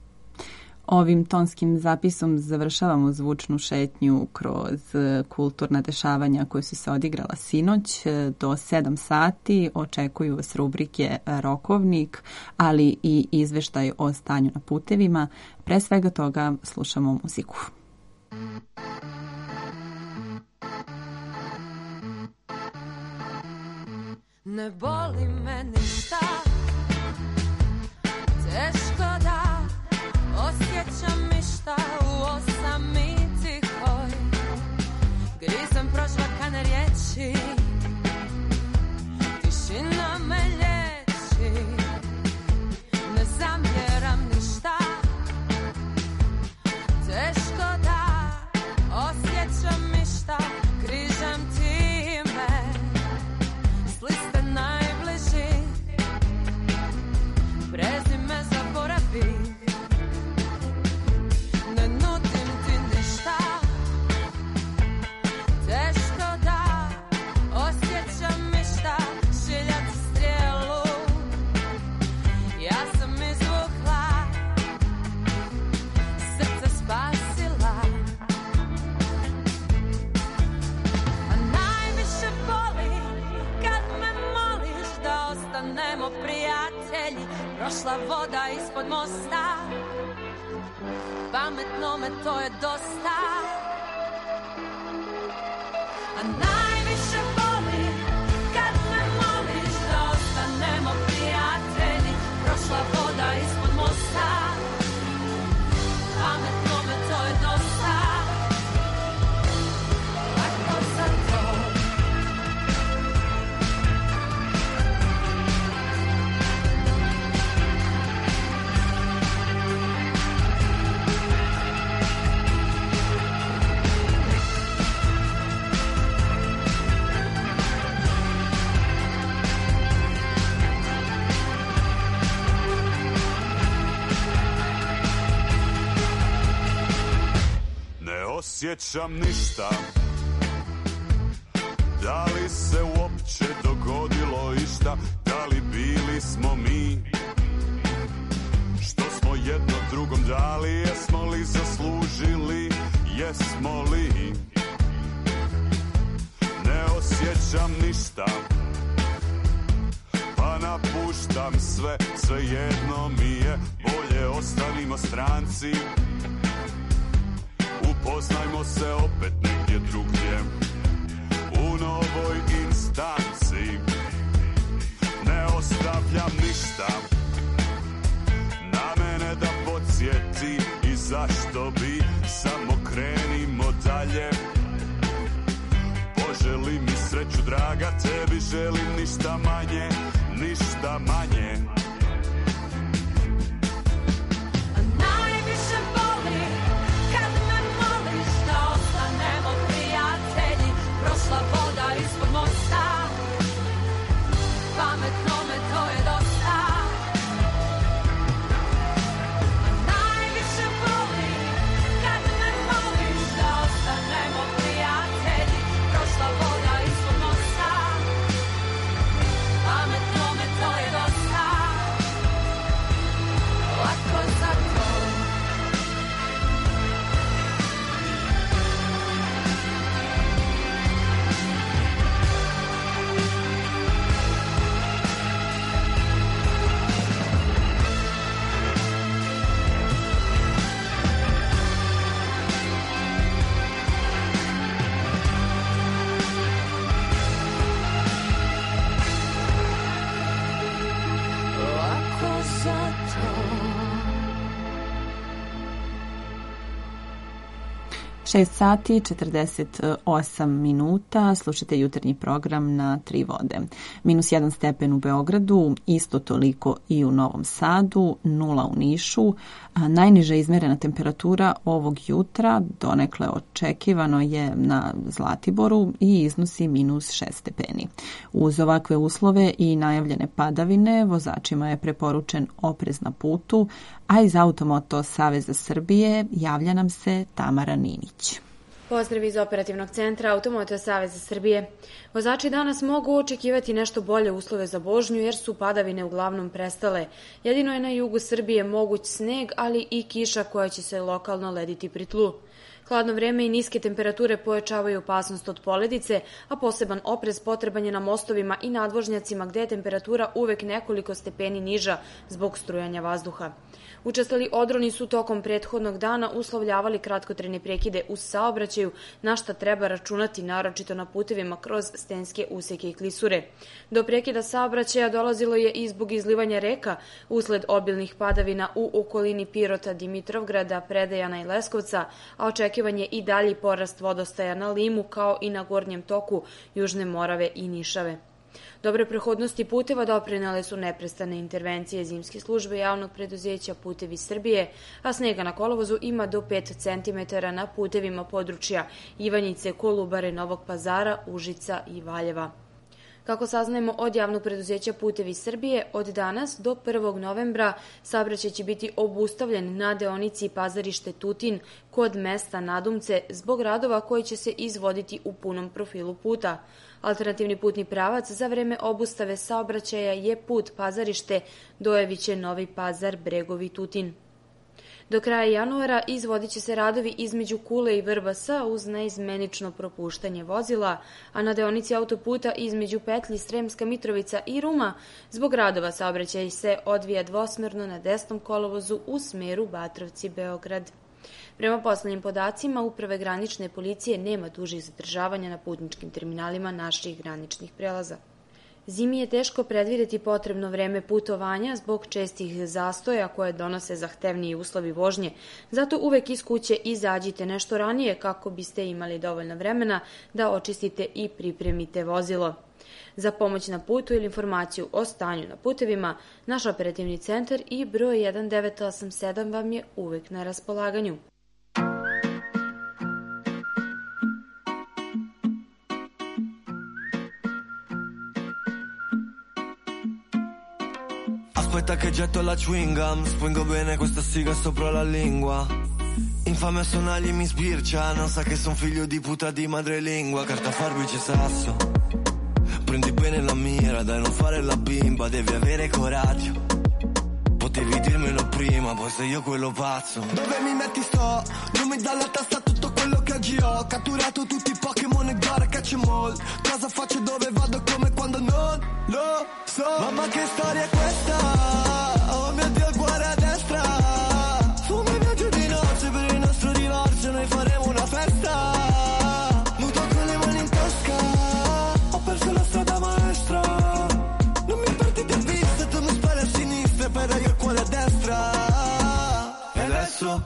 Ovim tonskim zapisom završavamo zvučnu šetnju kroz kulturna dešavanja koje su se odigrala sinoć. Do 7 sati očekuju vas rubrike Rokovnik, ali i izveštaj o stanju na putevima. Pre svega toga slušamo muziku. Ne boli me ništa, teško da osjećam ništa u osamici hoj. Grizam prožvakane riječi, tišina me lječi. Ne zamjeram ništa, teško da osjećam ništa. Križam ti me s liste najbliži, prezime zaboravi. Ne nudim ti ništa, teško da osjećam ništa. Šiljat strijelu, ja sam izvukla, srce spasila. A najviše boli kad me moliš da ostanemo prijatelji. Prošla voda ispod mosta, pametno me to je dosta. A najviše boli kad me moliš da ostanemo prijatelji. Prošla voda ispod mosta, pametno me to je dosta. Lako za to. Ne osjećam ništa, da li se uopće dogodilo išta, da li bili smo mi, što smo jedno drugom dali, jesmo li zaslužili, jesmo li. Ne osjećam ništa, pa napuštam sve, svejedno mi je, bolje ostanimo stranci. Upoznajmo se opet negdje drugdje, u novoj instanci. Ne ostavljam ništa na mene da podsjeti, i zašto bi, samo krenimo dalje. Poželi mi sreću draga, tebi želim ništa manje, ništa manje. Najviše boli kad me moliš da ostanemo prijatelji. Prošla voda ispod mosta, pametno me to je dosta. Najviše boli kad me moliš da ostanemo prijatelji. Prošla voda ispod mosta, pametno me to je dosta. Lako za to. Lako za to. 6 sati 48 minuta, slušate jutarnji program na Tri vode. -1 stepen u Beogradu, isto toliko i u Novom Sadu, 0 u Nišu. Najniža izmerena temperatura ovog jutra, donekle očekivano, je na Zlatiboru i iznosi -6 stepeni. Uz ovakve uslove i najavljene padavine, vozačima je preporučen oprez na putu, a iz Automoto Saveza Srbije javlja nam se Tamara Ninić. Pozdrav iz operativnog centra Automoto Saveza Srbije. Vozači danas mogu očekivati nešto bolje uslove za vožnju jer su padavine uglavnom prestale. Jedino je na jugu Srbije moguć sneg, ali i kiša koja će se lokalno lediti pri tlu. Hladno vreme i niske temperature pojačavaju opasnost od poledice, a poseban oprez potreban je na mostovima i nadvožnjacima gde je temperatura uvek nekoliko stepeni niža zbog strujanja vazduha. Učestali odroni su tokom prethodnog dana uslovljavali kratkotrajne prekide u saobraćaju, na šta treba računati naročito na putevima kroz stenske useke i klisure. Do prekida saobraćaja dolazilo je i zbog izlivanja reka usled obilnih padavina u okolini Pirota, Dimitrovgrada, Predejana i Leskovca, a očekivan je i dalji porast vodostaja na Limu kao i na gornjem toku Južne Morave i Nišave. Dobre prohodnosti puteva doprinele su neprestane intervencije zimske službe javnog preduzeća Putevi Srbije, a snega na kolovozu ima do 5 cm na putevima područja Ivanjice, Kolubare, Novog Pazara, Užica i Valjeva. Kako saznajemo od javnog preduzeća Putevi Srbije, od danas do 1. novembra saobraćaj će biti obustavljen na deonici Pazarište Tutin kod mesta Nadumce zbog radova koji će se izvoditi u punom profilu puta. Alternativni putni pravac za vreme obustave saobraćaja je put Pazarište Dojeviće, Novi Pazar, Bregovi, Tutin. Do kraja januara izvodit će se radovi između Kule i Vrbasa uz neizmenično propuštanje vozila, a na deonici autoputa između petlji Sremska Mitrovica i Ruma zbog radova saobraćaj se odvija dvosmerno na desnom kolovozu u smeru Batrovci-Beograd. Prema poslednjim podacima Uprave granične policije nema dužih zadržavanja na putničkim terminalima naših graničnih prelaza. Zimi je teško predvideti potrebno vreme putovanja zbog čestih zastoja koje donose zahtevniji uslovi vožnje, zato uvek iz kuće izađite nešto ranije kako biste imali dovoljno vremena da očistite i pripremite vozilo. Za pomoć na putu ili informaciju o stanju na putevima, naš operativni centar i broj 1987 vam je uvek na raspolaganju. Aspetta che getto la chewing gum, spingo bene questa siga sopra la lingua. Infame a sonagli mi sbircia, non sa che son figlio di puta di madrelingua. Carta, forbice, sasso, prendi bene la mira, dai non fare la bimba, devi avere coraggio. Potevi dirmelo prima, poi sei io quello pazzo. Dove mi metti sto, non mi dà la testa tutto quello che oggi ho. Catturato tutti i Pokémon e gara catch 'em all. Cosa faccio, dove vado, come, quando non lo so. Mamma che storia è questa? Oh mio Dio, il cuore a destra. Fumo e viaggio di nozze per il nostro divorzio, noi faremo una festa. Nudo con le mani in tasca, ho perso la strada maestra. Non mi perdi di vista, tu mi spari a sinistra, però io il cuore a destra. E adesso?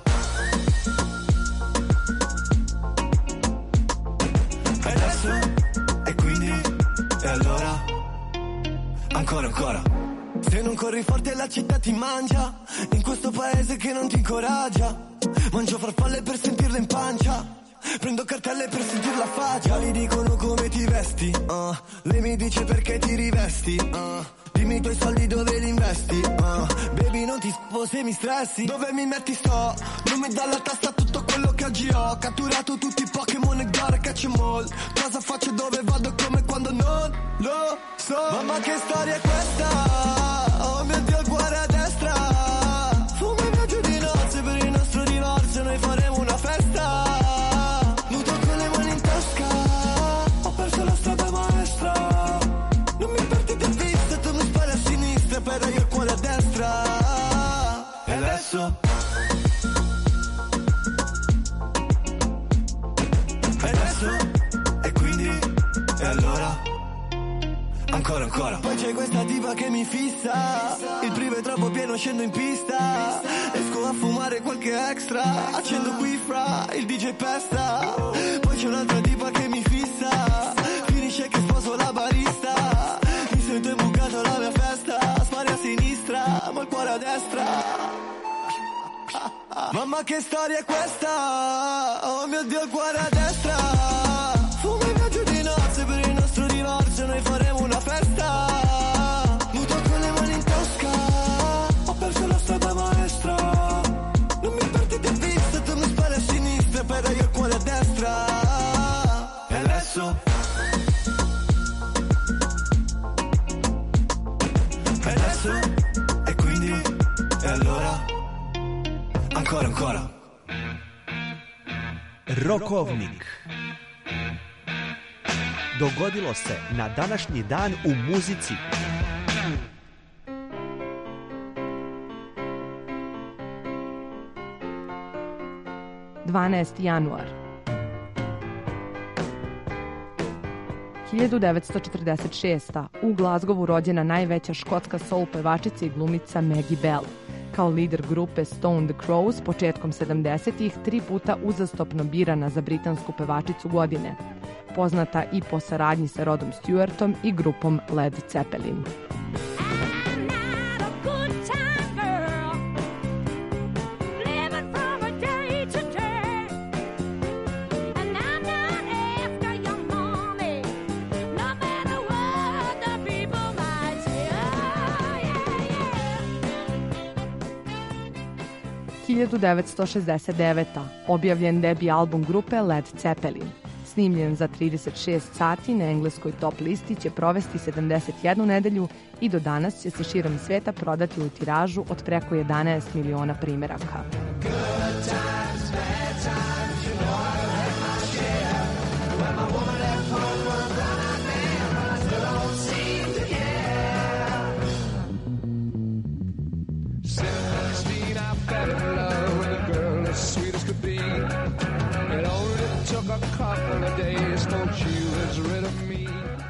E quindi? E allora? Ancora. Se non corri forte la città ti mangia, in questo paese che non ti incoraggia. Mangio farfalle per sentirle in pancia, prendo cartelle per sentir la faccia. Gli dicono come ti vesti, lei mi dice perché ti rivesti, dimmi i tuoi soldi dove li investi, baby non ti spo se mi stressi. Dove mi metti sto, non mi dà la testa tutto quello che oggi ho. Catturato tutti i Pokémon e gara catch 'em all. Cosa faccio, dove vado, come, quando non lo so. Mamma che storia è questa? Oh mio Dio, il cuore a destra. Fumo e viaggio di nozze per il nostro divorzio, noi faremo una festa. Nudo con le mani in tasca, ho perso la strada maestra. Non mi perdi di vista, tu mi spari a sinistra, però io il cuore a destra. E adesso? E quindi? E allora? Ancora. Poi c'è questa tipa che mi fissa, il privo è troppo pieno, scendo in pista. Esco a fumare qualche extra, accendo qui fra, il DJ pesta. Poi c'è un'altra tipa che mi fissa, finisce che sposo la barista. Mi sento imbucato alla mia festa, spari a sinistra, ma il cuore a destra. Mamma che storia è questa? Oh mio Dio, il cuore a destra. Fumo e viaggio di nozze per il nostro divorzio, noi faremo una festa. Nudo con le mani in tasca, ho perso la strada maestra. Non mi perdi di vista, tu mi spari a sinistra, però io il cuore a destra. E adesso? E quindi? E allora? Ancora. Rokovnik. Dogodilo se na današnji dan u muzici. januar 1946. U Glasgowu rođena najveća škotska soul pevačica i glumica Maggie Bell. Kao lider grupe Stone the Crows početkom 70-ih 3 puta uzastopno birana za britansku pevačicu godine. Poznata i po saradnji sa Rodom Stewartom i grupom Led Zeppelin. – 1969. Objavljen debi album grupe Led Zeppelin. Snimljen za 36 sati na engleskoj top listi će provesti 71 nedelju i do danas će se širom sveta prodati u tiražu od preko 11 miliona primeraka. Sweet as could be. It only took a couple of days for she was rid of me.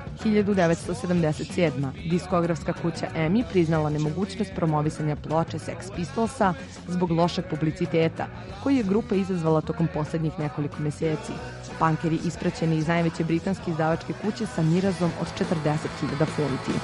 1977. Diskografska kuća EMI priznala nemogućnost promovisanja ploče Sex Pistolsa zbog lošeg publiciteta, koji je grupa izazvala tokom poslednjih nekoliko meseci. Punkeri ispraćeni iz najveće britanske izdavačke kuće sa mirazom od 40.000 funti.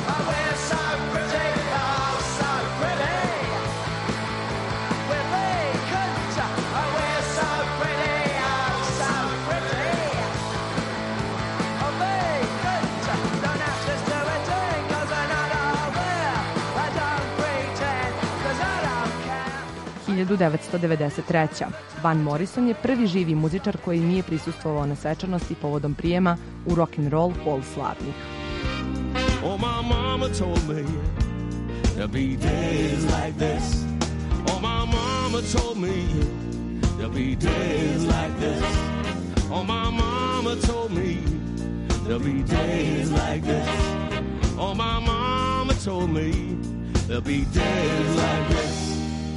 – 1993. Van Morrison je prvi živi muzičar koji nije prisustvovao na svečanosti povodom prijema u Rock'n'Roll Hall slavnih. Oh, my mama told me there'll be days like this. Oh, my mama told me there'll be days like this. Oh, my mama told me there'll be days like this. Oh, my mama told me there'll be days like this.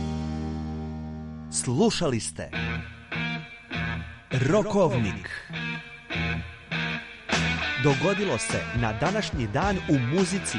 Slušali ste Rokovnik. Dogodilo se na današnji dan u muzici.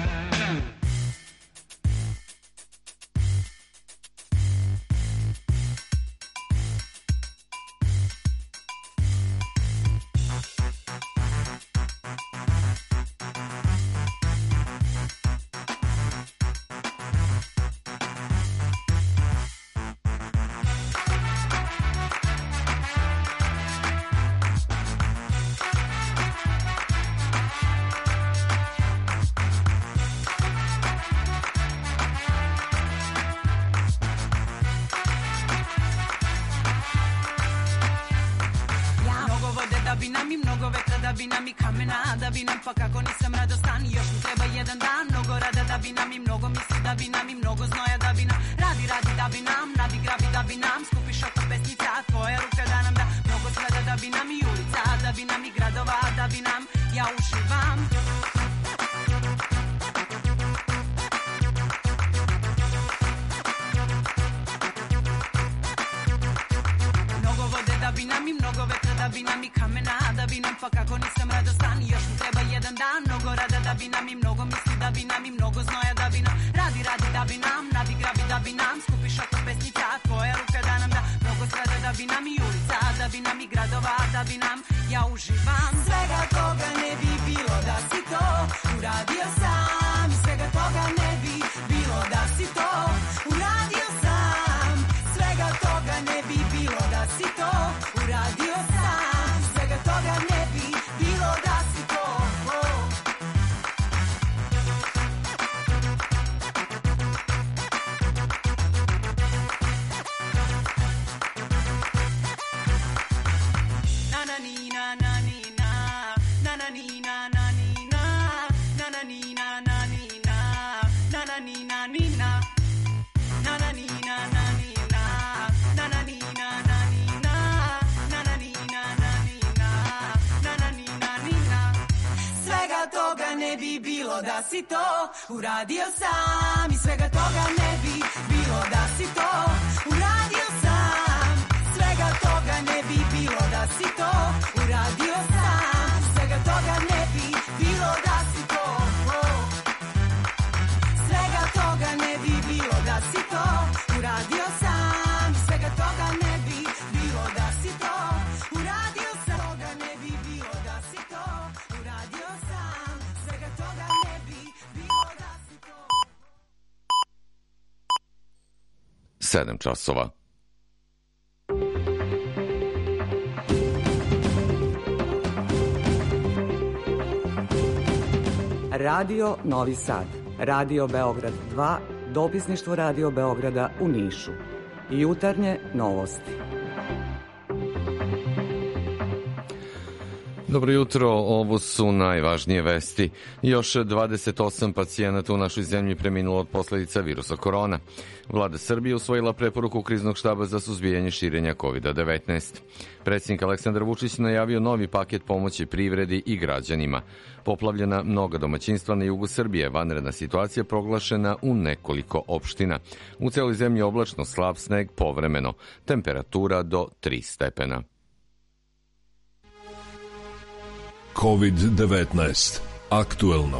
Uradio sam i svega toga ne bi bilo da si to uradio sam, svega toga ne bi bilo da si to uradio sam, svega toga ne bi bilo da si to, svega toga ne bi bilo da si to uradio sam, svega toga ne bi bilo da si to uradio sam, toga ne bi bilo da si to uradio sam, svega toga ne bi bilo da si to. 7 časova. Radio Novi Sad, Radio Beograd 2, dopisništvo Radio Beograda u Nišu. Jutarnje novosti. Dobro jutro, ovo su najvažnije vesti. Još 28 pacijenata u našoj zemlji preminulo od posledica virusa korona. Vlada Srbije usvojila preporuku Kriznog štaba za suzbijanje širenja COVID-19. Predsjednik Aleksandar Vučić najavio novi paket pomoći privredi i građanima. Poplavljena mnoga domaćinstva na jugu Srbije, vanredna situacija proglašena u nekoliko opština. U celoj zemlji oblačno, slab sneg povremeno, temperatura do 3 stepena. COVID-19. Aktuelno.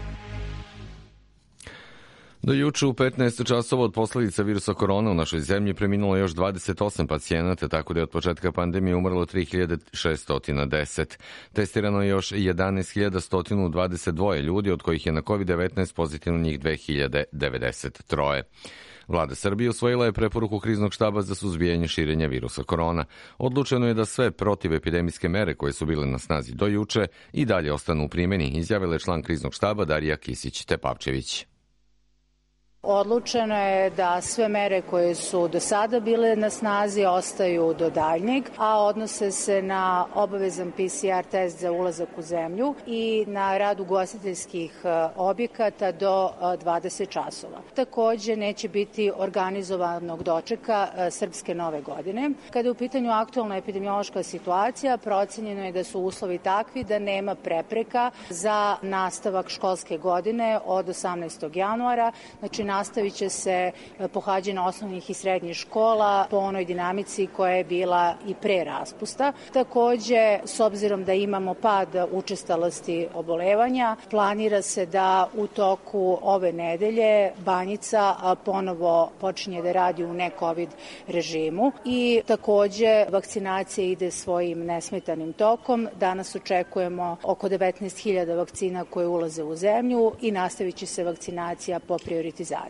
Do juče u 15 časova od posledica virusa korona u našoj zemlji preminulo još 28 pacijenata, tako da je od početka pandemije umrlo 3610. Testirano je još 11.122 ljudi, od kojih je na COVID-19 pozitivno njih 2093. Vlada Srbije usvojila je preporuku Kriznog štaba za suzbijanje širenja virusa korona. Odlučeno je da sve protivepidemijske mere koje su bile na snazi do juče i dalje ostanu u primjeni, izjavila je član Kriznog štaba Darija Kisić-Tepavčević. Odlučeno je da sve mere koje su do sada bile na snazi ostaju do daljnjeg, a odnose se na obavezan PCR test za ulazak u zemlju i na rad ugostiteljskih objekata do 20 časova. Takođe neće biti organizovanog dočeka Srpske nove godine. Kada je u pitanju aktualna epidemiološka situacija, procenjeno je da su uslovi takvi da nema prepreka za nastavak školske godine od 18. januara. Znači, nastavit će se pohađanje osnovnih i srednjih škola po onoj dinamici koja je bila i pre raspusta. Takođe, s obzirom da imamo pad učestalosti obolevanja, planira se da u toku ove nedelje Banjica ponovo počinje da radi u ne-COVID režimu i takođe vakcinacija ide svojim nesmetanim tokom. Danas očekujemo oko 19.000 vakcina koje ulaze u zemlju i nastavit će se vakcinacija po prioritizaciji.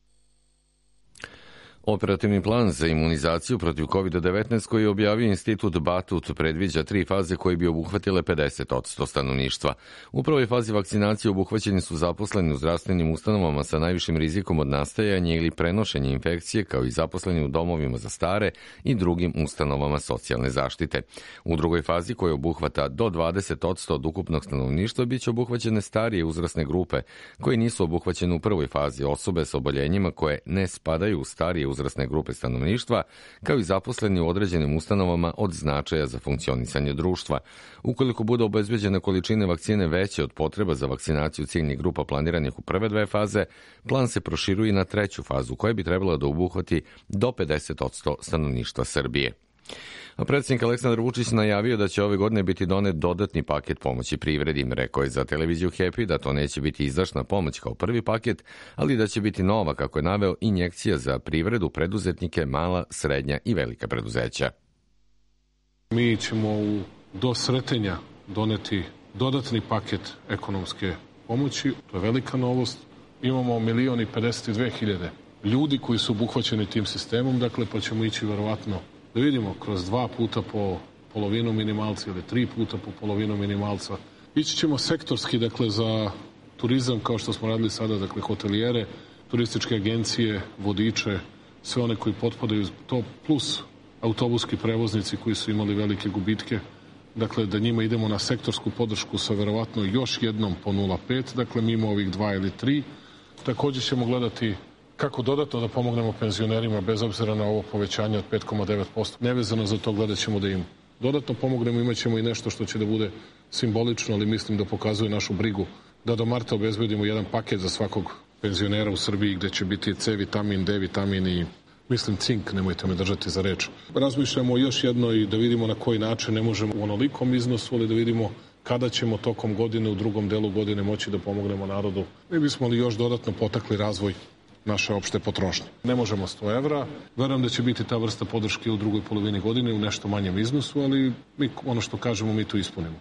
Operativni plan za imunizaciju protiv COVID-19 koji je objavio Institut Batut predviđa 3 faze koje bi obuhvatile 50% stanovništva. U prvoj fazi vakcinacije obuhvaćeni su zaposleni u zdravstvenim ustanovama sa najvišim rizikom od nastajanja ili prenošenja infekcije, kao i zaposleni u domovima za stare i drugim ustanovama socijalne zaštite. U drugoj fazi, koja obuhvata do 20% od ukupnog stanovništva, biće obuhvaćene starije uzrasne grupe koje nisu obuhvaćene u prvoj fazi, osobe sa oboljenjima koje ne spadaju u starije uzrasne grupe stanovništva, kao i zaposleni u određenim ustanovama od značaja za funkcionisanje društva. Ukoliko bude obezbeđene količine vakcine veće od potreba za vakcinaciju ciljnih grupa planiranih u prve 2 faze, plan se proširuje na 3. fazu, koja bi trebala da obuhvati do 50% stanovništva Srbije. A predsjednik Aleksandar Vučić najavio da će ove godine biti donet dodatni paket pomoći privredi. Rekao je za televiziju Happy da to neće biti izdašna pomoć kao prvi paket, ali da će biti nova, kako je naveo, injekcija za privredu, preduzetnike, mala, srednja i velika preduzeća. Mi ćemo do Sretenja doneti dodatni paket ekonomske pomoći. To je velika novost. Imamo 1.052.000 ljudi koji su obuhvaćeni tim sistemom, dakle, pa ćemo ići verovatno da vidimo kroz 2 puta po polovinu minimalca ili 3 puta po polovinu minimalca. Ići ćemo sektorski, dakle, za turizam, kao što smo radili sada, dakle, hotelijere, turističke agencije, vodiče, sve one koji potpadaju to, plus autobuski prevoznici koji su imali velike gubitke. Dakle, da njima idemo na sektorsku podršku sa verovatno još jednom po 0,5, dakle, mimo ovih 2 ili 3. Takođe ćemo gledati kako dodatno da pomognemo penzionerima bez obzira na ovo povećanje od 5,9%. Nevezano za to gledat ćemo da im dodatno pomognemo, imat ćemo i nešto što će da bude simbolično, ali mislim da pokazuje našu brigu da do marta obezbedimo jedan paket za svakog penzionera u Srbiji gde će biti C vitamin, D vitamin i mislim cink, nemojte me držati za reč. Razmišljamo još jedno i da vidimo na koji način, ne možemo u onolikom iznosu, ali da vidimo kada ćemo tokom godine, u drugom delu godine moći da pomognemo narodu. Mi bismo li još dodatno potakli razvoj naše opšte potrošnje. Ne možemo 100 evra, verujem da će biti ta vrsta podrške u drugoj polovini godine u nešto manjem iznosu, ali mi, ono što kažemo, mi to ispunimo.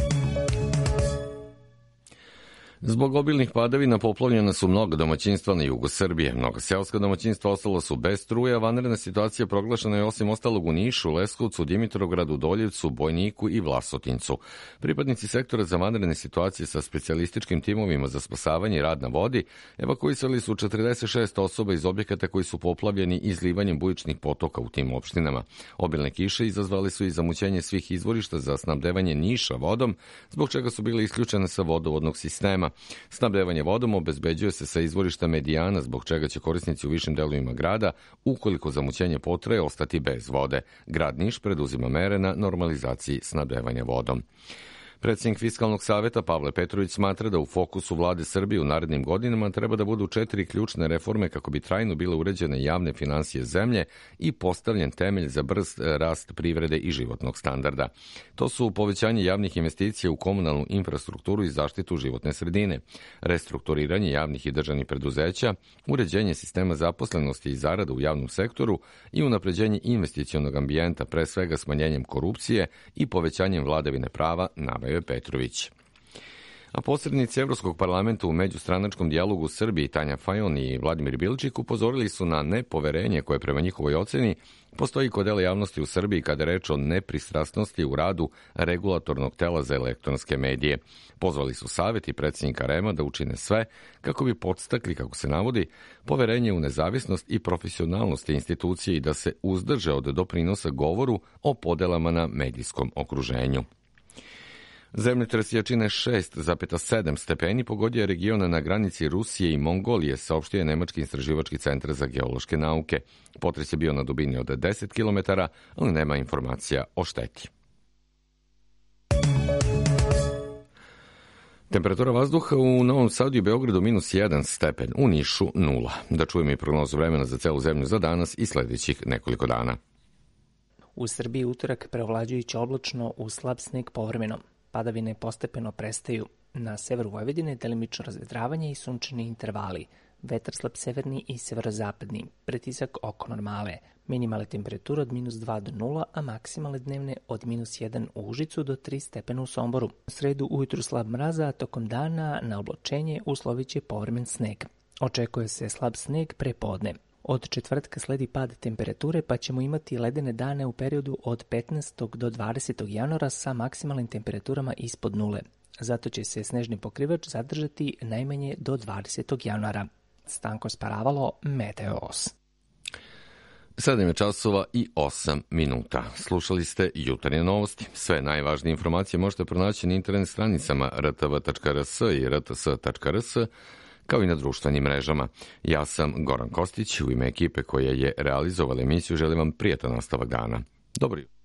Zbog obilnih padavina poplavljena su mnoga domaćinstva na jugu Srbije. Mnoga seoska domaćinstva ostala su bez struje, a vanredna situacija proglašena je osim ostalog u Nišu, Leskovcu, Dimitrovgradu, Doljevcu, Bojniku i Vlasotincu. Pripadnici sektora za vanredne situacije sa specijalističkim timovima za spasavanje i rad na vodi evakuisali su 46 osoba iz objekata koji su poplavljeni izlivanjem bujičnih potoka u tim opštinama. Obilne kiše izazvali su i zamućenje svih izvorišta za snabdevanje Niša vodom, zbog čega su bile isključene sa vodovodnog sistema. Snabdevanje vodom obezbeđuje se sa izvorišta Medijana, zbog čega će korisnici u višim delovima grada, ukoliko zamućenje potraje, ostati bez vode. Grad Niš preduzima mere na normalizaciji snabdevanja vodom. Predsjednik Fiskalnog saveta Pavle Petrović smatra da u fokusu vlade Srbije u narednim godinama treba da budu 4 ključne reforme kako bi trajno bile uređene javne finansije zemlje i postavljen temelj za brz rast privrede i životnog standarda. To su povećanje javnih investicija u komunalnu infrastrukturu i zaštitu životne sredine, restrukturiranje javnih i državnih preduzeća, uređenje sistema zaposlenosti i zarada u javnom sektoru i unapređenje investicionog ambijenta, pre svega smanjenjem korupcije i povećanjem vladavine prava, naveo je Petrović. A posrednici Evropskog parlamenta u međustranačkom dijalogu u Srbiji Tanja Fajon i Vladimir Bilčik upozorili su na nepoverenje koje prema njihovoj oceni postoji kod dela javnosti u Srbiji kada je reč o nepristrasnosti u radu regulatornog tela za elektronske medije. Pozvali su Savet i predsjednika REM-a da učine sve kako bi podstakli, kako se navodi, poverenje u nezavisnost i profesionalnost institucije i da se uzdrže od doprinosa govoru o podelama na medijskom okruženju. Zemljotres jačine 6,7 stepeni pogodio je region na granici Rusije i Mongolije, saopštio je Nemački istraživački centar za geološke nauke. Potres je bio na dubini od 10 km, ali nema informacija o šteti. Temperatura vazduha u Novom Sadu i Beogradu -1 stepen, u Nišu 0. Da čujemo i prognozu vremena za celu zemlju za danas i sledećih nekoliko dana. U Srbiji utorak preovlađujući oblačno uz slab sneg povremeno. Padavine postepeno prestaju. Na severu Vojvodine delimično razvedravanje i sunčani intervali. Vetar slab severni i severozapadni. Pretisak oko normale. Minimalne temperature od -2 do 0, a maksimalne dnevne od -1 u Užicu do 3 stepena u Somboru. U sredu ujutru slab mraza, a tokom dana na oblačenje uslovit će povremen sneg. Očekuje se slab sneg pre podne. Od četvrtka sledi pad temperature, pa ćemo imati ledene dane u periodu od 15. do 20. januara sa maksimalnim temperaturama ispod 0. Zato će se snežni pokrivač zadržati najmanje do 20. januara. Stanko Sparavalo, Meteos. 7 časova i 8 minuta. Slušali ste jutarnje novosti. Sve najvažnije informacije možete pronaći na internet stranicama rtv.rs i rts.rs, kao i na društvenim mrežama. Ja sam Goran Kostić, u ime ekipe koja je realizovala emisiju želim vam prijatan nastavak dana. Dobro jutro.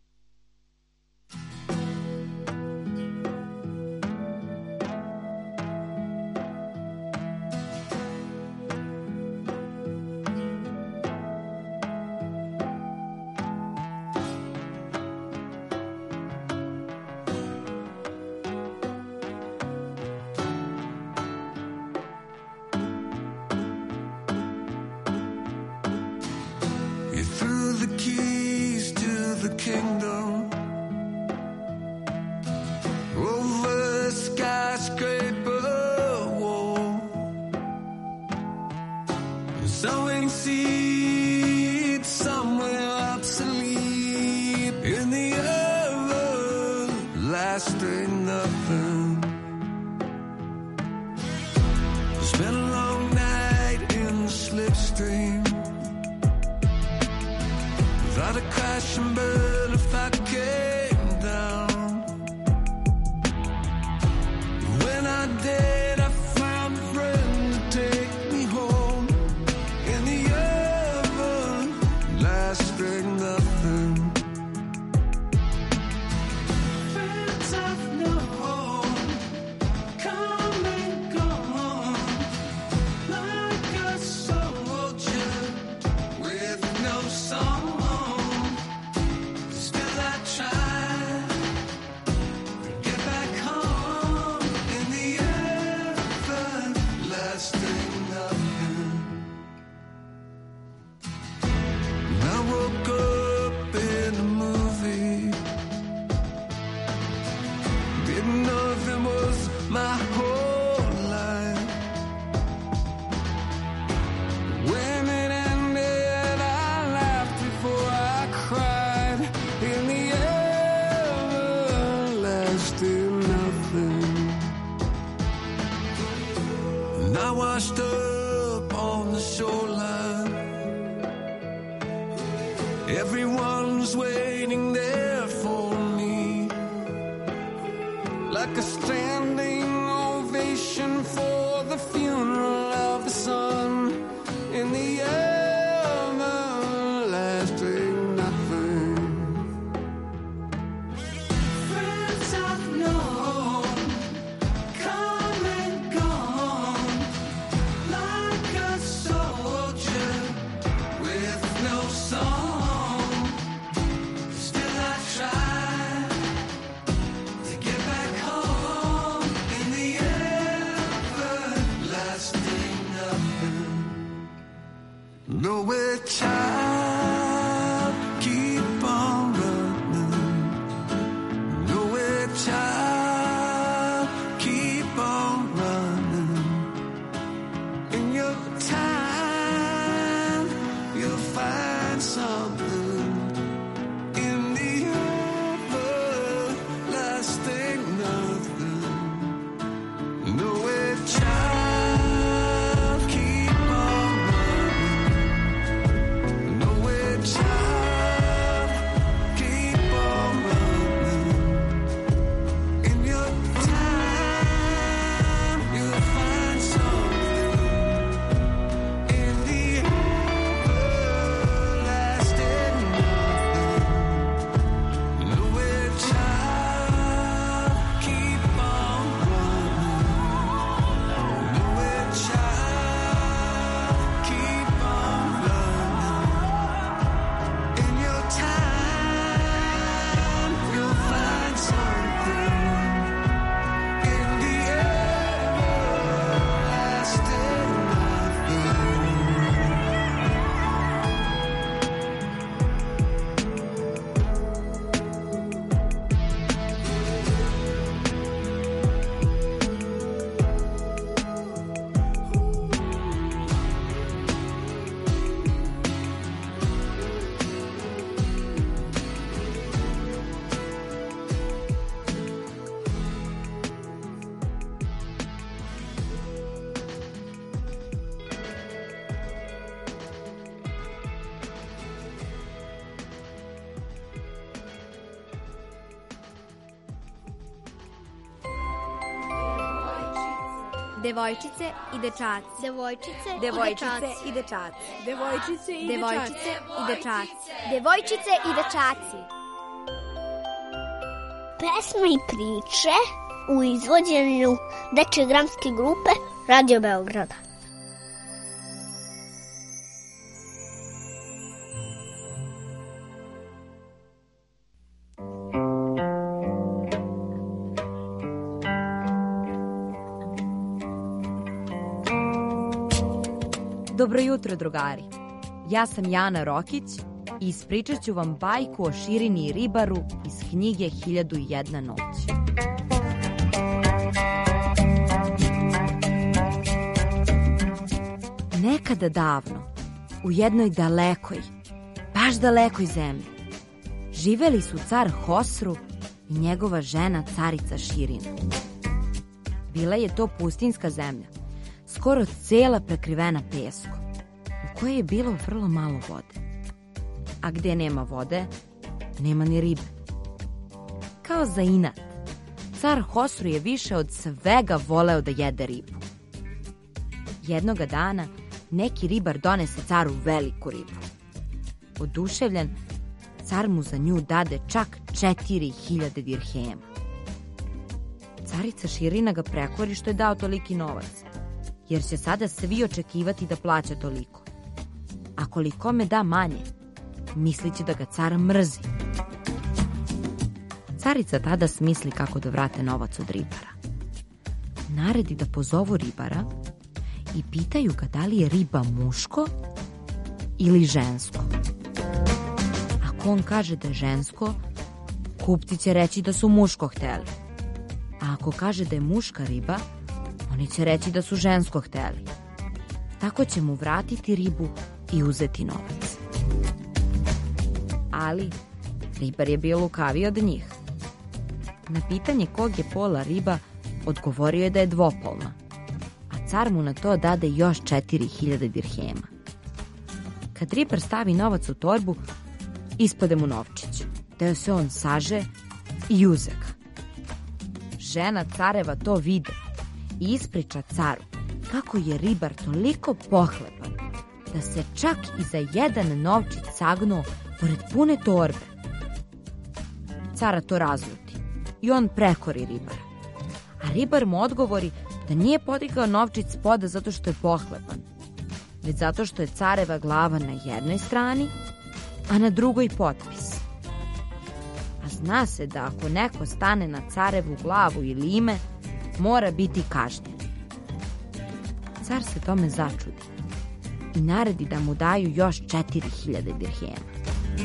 Devojčice i dečaci. Devojčice i dečaci. Devojčice i dečaci. Devojčice i dečaci. Pesme i priče u izvođenju dečje dramske grupe Radio Beograda. Dobro jutro, drugari. Ja sam Jana Rokić i ispričat ću vam bajku o Širini i ribaru iz knjige 1001 noć. Nekada davno, u jednoj dalekoj, baš dalekoj zemlji, živeli su car Hosru i njegova žena carica Širina. Bila je to pustinjska zemlja, skoro cela prekrivena peskom, u kojoj je bilo vrlo malo vode. A gde nema vode, nema ni ribe. Kao za inat, car Hosru je više od svega voleo da jede ribu. Jednoga dana neki ribar donese caru veliku ribu. Oduševljen, car mu za nju dade čak 4000 dirhema. Carica Širina ga prekori što je dao toliki novac, jer će sada svi očekivati da plaća toliko. A koliko me da manje, misliće da ga car mrzi. Carica tada smisli kako da vrate novac od ribara. Naredi da pozovu ribara i pitaju ga da li je riba muško ili žensko. Ako on kaže da je žensko, kupci će reći da su muško hteli. A ako kaže da je muška riba, oni će reći da su žensko hteli. Tako će mu vratiti ribu i uzeti novac. Ali ribar je bio lukaviji od njih. Na pitanje kog je pola riba, odgovorio je da je dvopolna, a car mu na to dade još 4000 dirhema. Kad ribar stavi novac u torbu, ispade mu novčić, da se on saže i uze ga. Žena careva to vide i ispriča caru kako je ribar toliko pohlepan da se čak i za jedan novčić sagnuo pored pune torbe. Cara to razljuti i on prekori ribara. A ribar mu odgovori da nije podigao novčić s poda zato što je pohlepan, već zato što je careva glava na jednoj strani, a na drugoj potpis. A zna se da ako neko stane na carevu glavu ili ime, mora biti kažnjen. Car se tome začudi i naredi da mu daju još 4000 dirhema.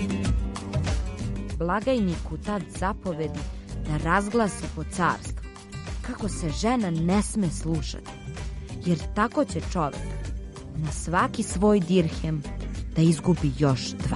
Blagajniku tad zapovedi da razglasi po carstvu kako se žena ne sme slušati, jer tako će čovek na svaki svoj dirhem da izgubi još 2.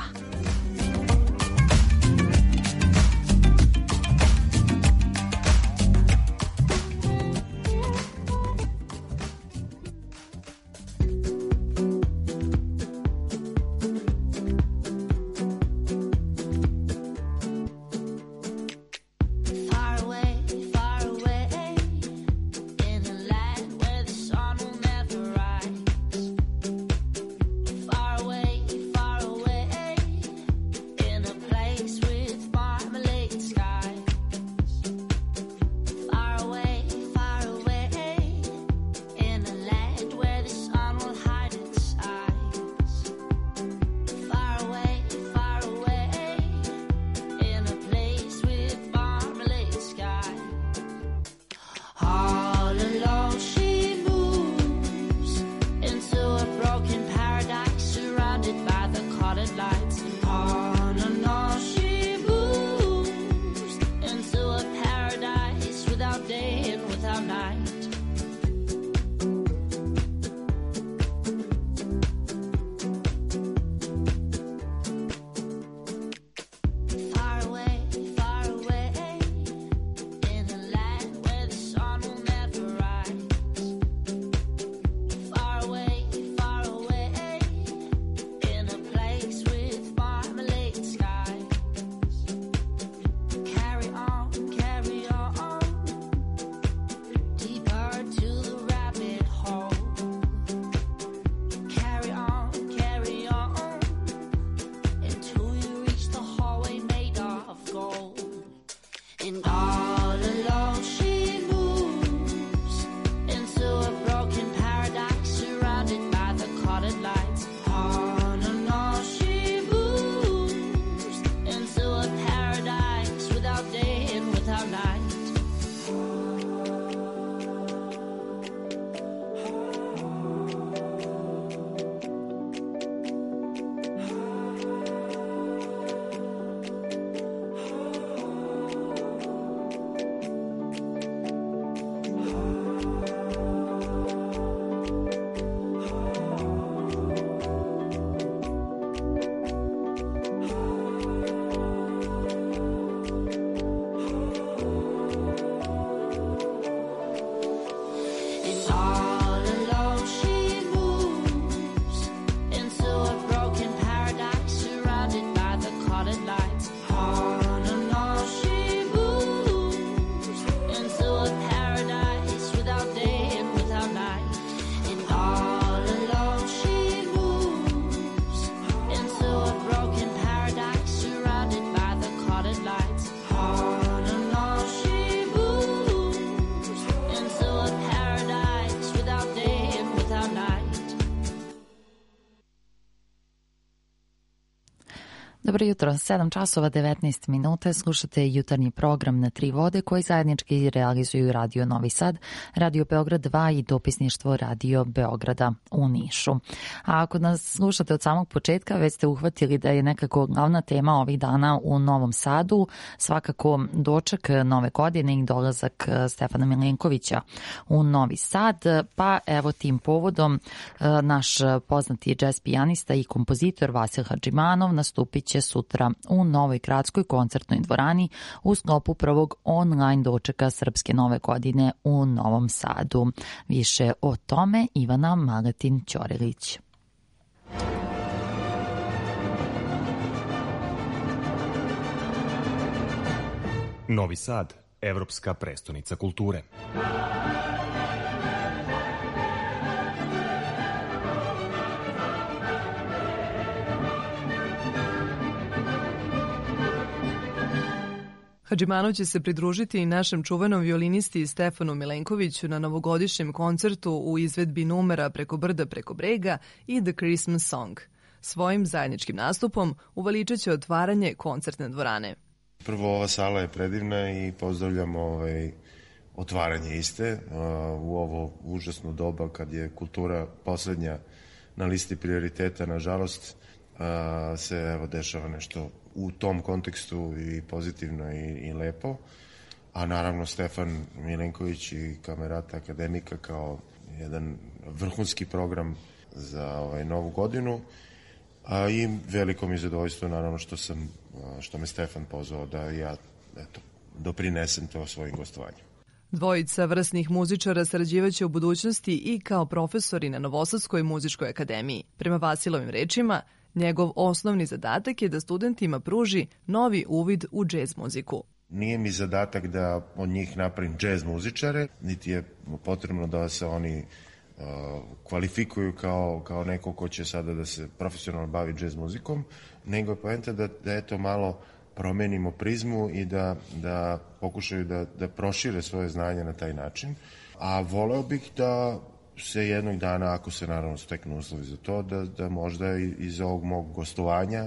all alone she moves into a broken paradise surrounded by the colored lights. On and on she moves into a paradise without day and without night. And all alone she moves into a broken paradise surrounded by the colored lights. On and on she moves into a paradise without day and without night. Dobro jutro, 7 časova 19 minuta, slušate jutarnji program Na tri vode koji zajednički realizuju Radio Novi Sad, Radio Beograd 2 i dopisništvo Radio Beograda u Nišu. A ako nas slušate od samog početka, već ste uhvatili da je nekako glavna tema ovih dana u Novom Sadu, svakako doček nove godine i dolazak Stefana Milenkovića u Novi Sad, pa evo tim povodom naš poznati džez pijanista i kompozitor Vasil Hadžimanov nastupit će sutra u Novoj gradskoj koncertnoj dvorani u sklopu prvog online dočeka Srpske nove godine u Novom Sadu. Više o tome Ivana Malatin-Ćorilić. Novi Sad, evropska prestonica kulture. Hadžimanov će se pridružiti i našem čuvenom violinisti Stefanu Milenkoviću na novogodišnjem koncertu u izvedbi numera Preko brda, preko brega i The Christmas Song. Svojim zajedničkim nastupom uveličat će otvaranje koncertne dvorane. Prvo, ova sala je predivna i pozdravljam otvaranje iste u ovo užasno doba kad je kultura poslednja na listi prioriteta. Nažalost, se evo dešava nešto u tom kontekstu i pozitivno i lepo, a naravno Stefan Milenković i Kamerata Akademika kao jedan vrhunski program za novu godinu, a i veliko mi zadovoljstvo naravno što me Stefan pozvao da ja doprinesem to svojim gostovanjem. Dvojica vrsnih muzičara sarađivaće u budućnosti i kao profesori na Novosadskoj muzičkoj akademiji. Prema Vasilovim rečima, njegov osnovni zadatak je da studentima pruži novi uvid u džez muziku. Nije mi zadatak da od njih napravim džez muzičare, niti je potrebno da se oni kvalifikuju kao neko ko će sada da se profesionalno bavi džez muzikom, nego je poenta da eto malo promenimo prizmu i da pokušaju da prošire svoje znanje na taj način. A voleo bih da se jednog dana, ako se naravno steknu uslovi za to, da možda iz ovog mog gostovanja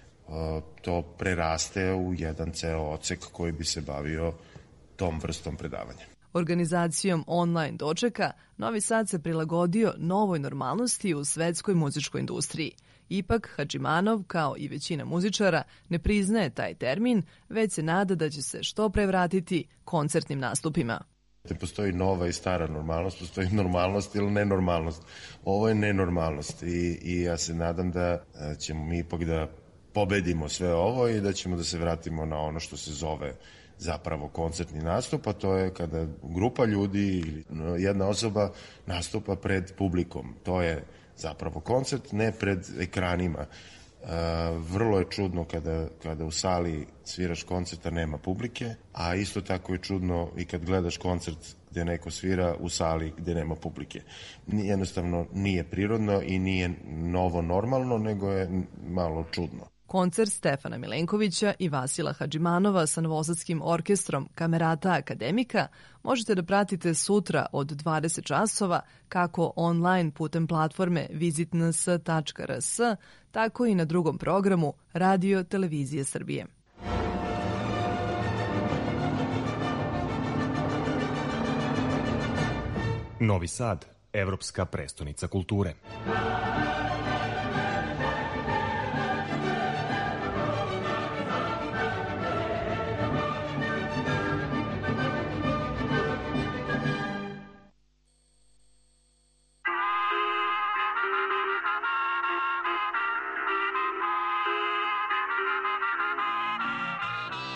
to preraste u jedan ceo odsek koji bi se bavio tom vrstom predavanja. Organizacijom online dočeka Novi Sad se prilagodio novoj normalnosti u svetskoj muzičkoj industriji. Ipak, Hadžimanov, kao i većina muzičara, ne priznaje taj termin, već se nada da će se što pre vratiti koncertnim nastupima. Ne postoji nova i stara normalnost, postoji normalnost ili nenormalnost. Ovo je nenormalnost i ja se nadam da ćemo mi ipak da pobedimo sve ovo i da ćemo da se vratimo na ono što se zove zapravo koncertni nastup, a to je kada grupa ljudi ili jedna osoba nastupa pred publikom. To je zapravo koncert, ne pred ekranima. Vrlo je čudno kada u sali sviraš koncert, a nema publike, a isto tako je čudno i kad gledaš koncert gde neko svira u sali gde nema publike. Jednostavno nije prirodno i nije novo normalno, nego je malo čudno. Koncert Stefana Milenkovića i Vasila Hadžimanova sa Novosadskim orkestrom Kamerata Akademika možete da pratite sutra od 20 časova kako online putem platforme visitns.rs, tako i na drugom programu Radio Televizije Srbije. Novi Sad, evropska prestonica kulture.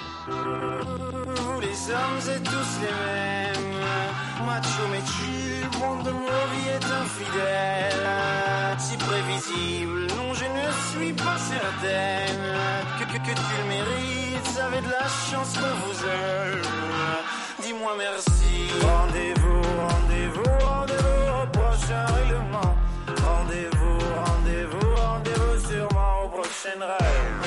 Les hommes et tous les mêmes, macho mais chill, monde de nos vies est infidèle, si prévisible. Non, je ne suis pas certaine que tu le mérites. Avez de la chance qu'on vous aime. Dis-moi merci. Rendez-vous, rendez-vous, rendez-vous au prochain règlement. Rendez-vous, rendez-vous, rendez-vous sûrement au prochain rêve.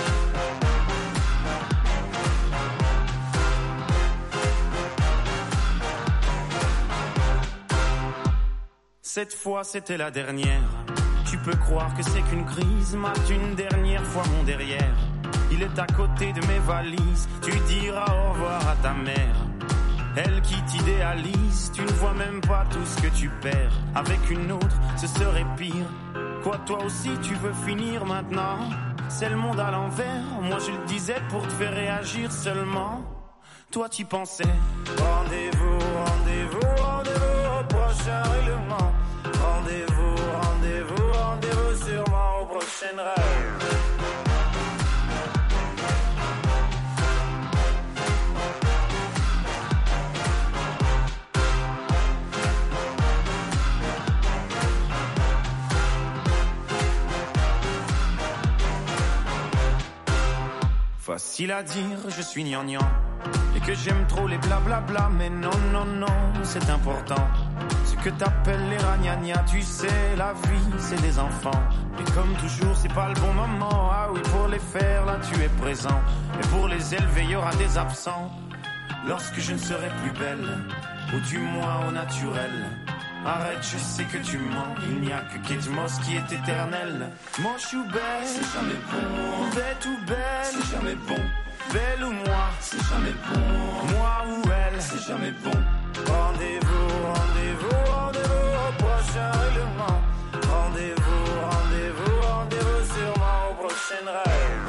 Cette fois c'était la dernière. Tu peux croire que c'est qu'une crise. Mate une dernière fois mon derrière. Il est à côté de mes valises. Tu diras au revoir à ta mère. Elle qui t'idéalise. Tu ne vois même pas tout ce que tu perds. Avec une autre ce serait pire. Quoi, toi aussi tu veux finir maintenant? C'est le monde à l'envers. Moi je le disais pour te faire réagir seulement. Toi tu pensais. Rendez-vous, rendez-vous, rendez-vous au prochain règlement. Rendez-vous, rendez-vous, rendez-vous sûrement au prochain rêve. Facile à dire, je suis gnangnan. Et que j'aime trop les blablabla. Mais non, non, non, c'est important. Ce que t'appelles les ragnagnas. Tu sais, la vie, c'est des enfants. Et comme toujours, c'est pas le bon moment. Ah oui, pour les faire, là, tu es présent. Et pour les élever, il y aura des absents. Lorsque je ne serai plus belle, ou du moins au naturel. Arrête, je sais que tu mens. Il n'y a que Kate Moss qui est éternelle. Moche ou belle, c'est jamais bon. Bête ou belle, c'est jamais bon. Belle ou moi, c'est jamais bon. Moi ou elle, c'est jamais bon. Rendez-vous, rendez-vous, rendez-vous au prochain règlement. Rendez-vous, rendez-vous, rendez-vous sûrement au prochain rêve.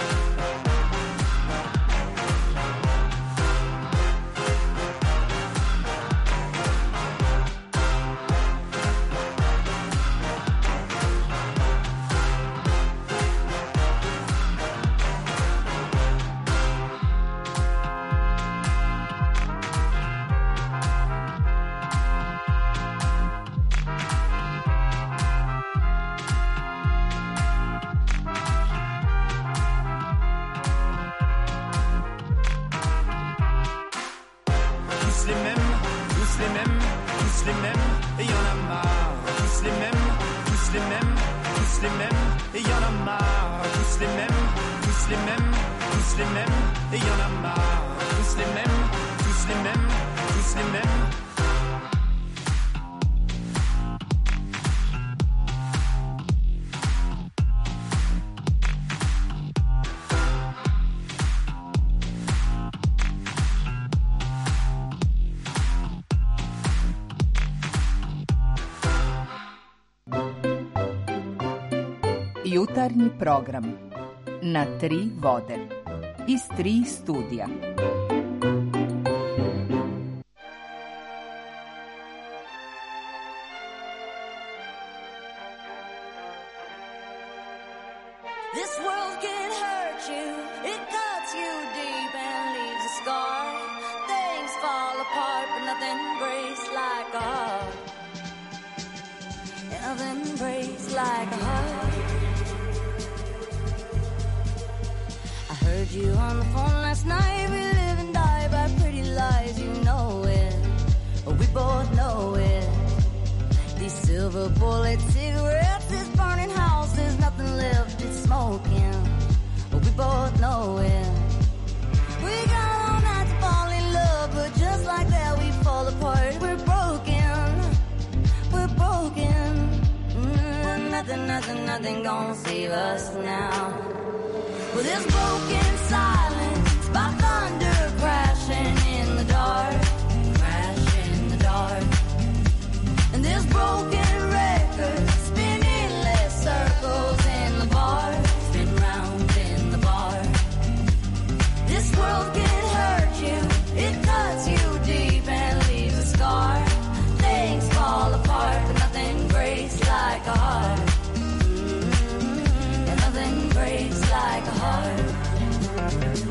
Jutarnji program na tri vode iz tri studija. This world can hurt you, it cuts you deep and leaves a scar. Things fall apart, but nothing breaks like a heart. Nothing breaks like a heart. Heard you on the phone last night. We live and die by pretty lies. You know it, we both know it. These silver bullet cigarettes, this burning house, there's nothing left, it's smoking. We both know it. We got all night to fall in love, but just like that we fall apart. We're broken, we're broken. Nothing gonna save us now. Well, this broken silence by thunder crashing in the dark, crash in the dark. And this broken record spin endless circles in the bar, spin round in the bar. This world can hurt you, it cuts you deep and leaves a scar. Things fall apart, but nothing breaks like a heart. And nothing breaks like a heart.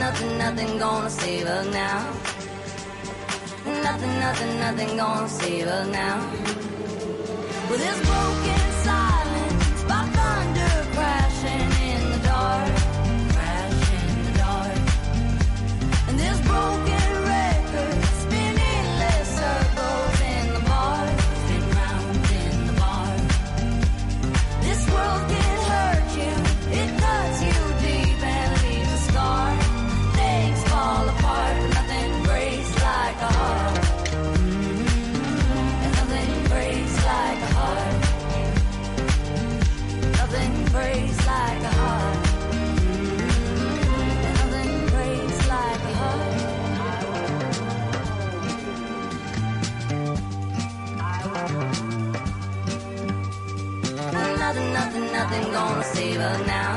nothing gonna save us now. Nothing gonna save us now. With this broken silence, by thunder crashing in the dark, crashing in the dark. And this broken record spinning less circles in the bar, spin round in the bar. This world can hurt you, it cuts you deep and leaves a scar. Things fall apart, but nothing breaks like a heart. And nothing breaks like a heart. Nothing breaks like a heart. And nothing breaks like a heart. Nothing gonna save us now.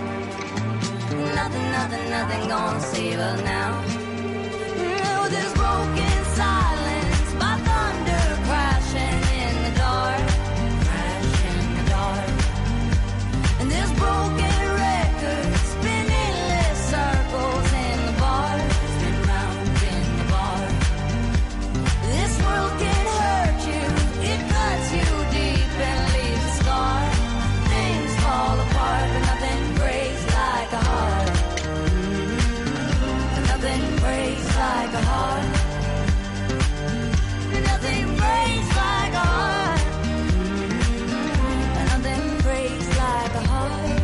Nothing gonna save us now. With this broken silence, by thunder crashing in the dark, crashing in the dark. And this broken record spinning less circles in the bar, spin round in the bar. This world can hurt you, it cuts you deep and leaves a scar. Things fall apart, but nothing breaks like a heart. Nothing breaks like a heart. Nothing breaks like a heart. Nothing breaks like a heart.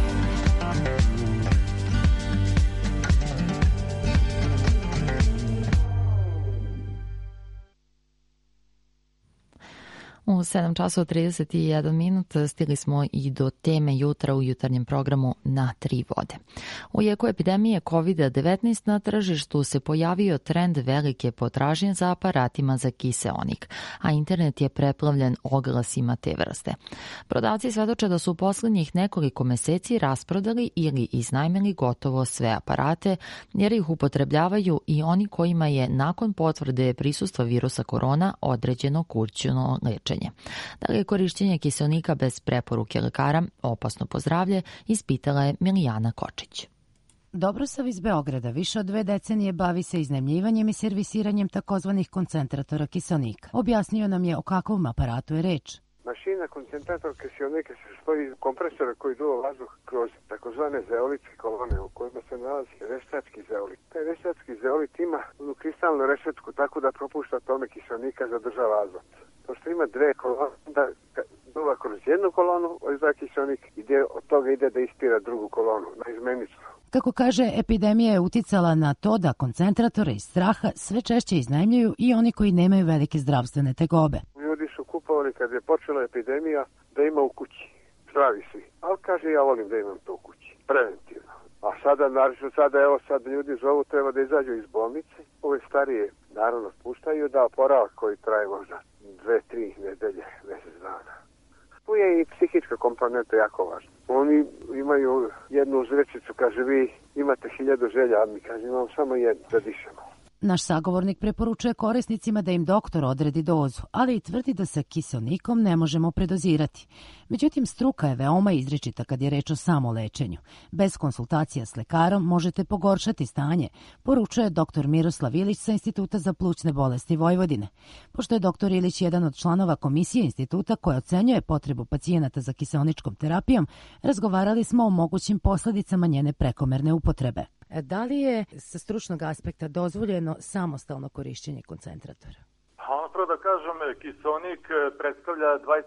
U 7 časova 31 minut stigli smo i do teme jutra u jutarnjem programu Na tri vode. U jeku epidemije COVID-19 na tržištu se pojavio trend velike potražnje za aparatima za kiseonik, a internet je preplavljen oglasima te vrste. Prodavci svedoče da su u poslednjih nekoliko meseci rasprodali ili iznajmili gotovo sve aparate, jer ih upotrebljavaju i oni kojima je nakon potvrde prisustva virusa korona određeno kućno lečenje. Da li je korišćenje kiseonika bez preporuke lekara opasno po zdravlje, ispitala je Milijana Kočić. Dobrosav iz Beograda više od 2 decenije bavi se iznajmljivanjem i servisiranjem takozvanih koncentratora kiseonika. Objasnio nam je o kakvom aparatu je reč. Mašina koncentrator kiseonika se sastoji iz kompresora koji duva vazduh kroz takozvane zeolitske kolone u kojima se nalazi rešetački zeolit. Taj rešetački zeolit ima kristalnu rešetku tako da propušta tome kiseonika, zadržava azot. Pošto ima 2 kolone, da duva kroz jednu kolonu, izdaje kiseonik i od toga ide da ispira drugu kolonu, na izmenicu. Kako kaže, epidemija je uticala na to da koncentratore iz straha sve češće iznajmljuju i oni koji nemaju velike zdravstvene tegobe. Ljudi su kupovali kad je počela epidemija da ima u kući. Zdravi svi. Ali kaže, ja volim da imam to u kući. Preventivno. A sada, naravno, sad ljudi zovu, treba da izađu iz bolnice. Ove starije, naravno, spuštaju da oporavak koji traje možda 2-3 nedelje, mjesec dana. Tu je i psihička komponenta jako važna. Oni imaju jednu uzrečicu, kaže, vi imate 1000 želja, a mi kaže, imam samo jednu, da dišemo. Naš sagovornik preporučuje korisnicima da im doktor odredi dozu, ali i tvrdi da sa kiseonikom ne možemo predozirati. Međutim, struka je veoma izričita kad je reč o samolečenju. Bez konsultacija s lekarom možete pogoršati stanje, poručuje dr. Miroslav Ilić sa Instituta za plućne bolesti Vojvodine. Pošto je dr. Ilić jedan od članova komisije instituta koja ocenjuje potrebu pacijenata za kiseoničkom terapijom, razgovarali smo o mogućim posledicama njene prekomerne upotrebe. Da li je sa stručnog aspekta dozvoljeno samostalno korišćenje koncentratora? Prvo da kažem, kiseonik predstavlja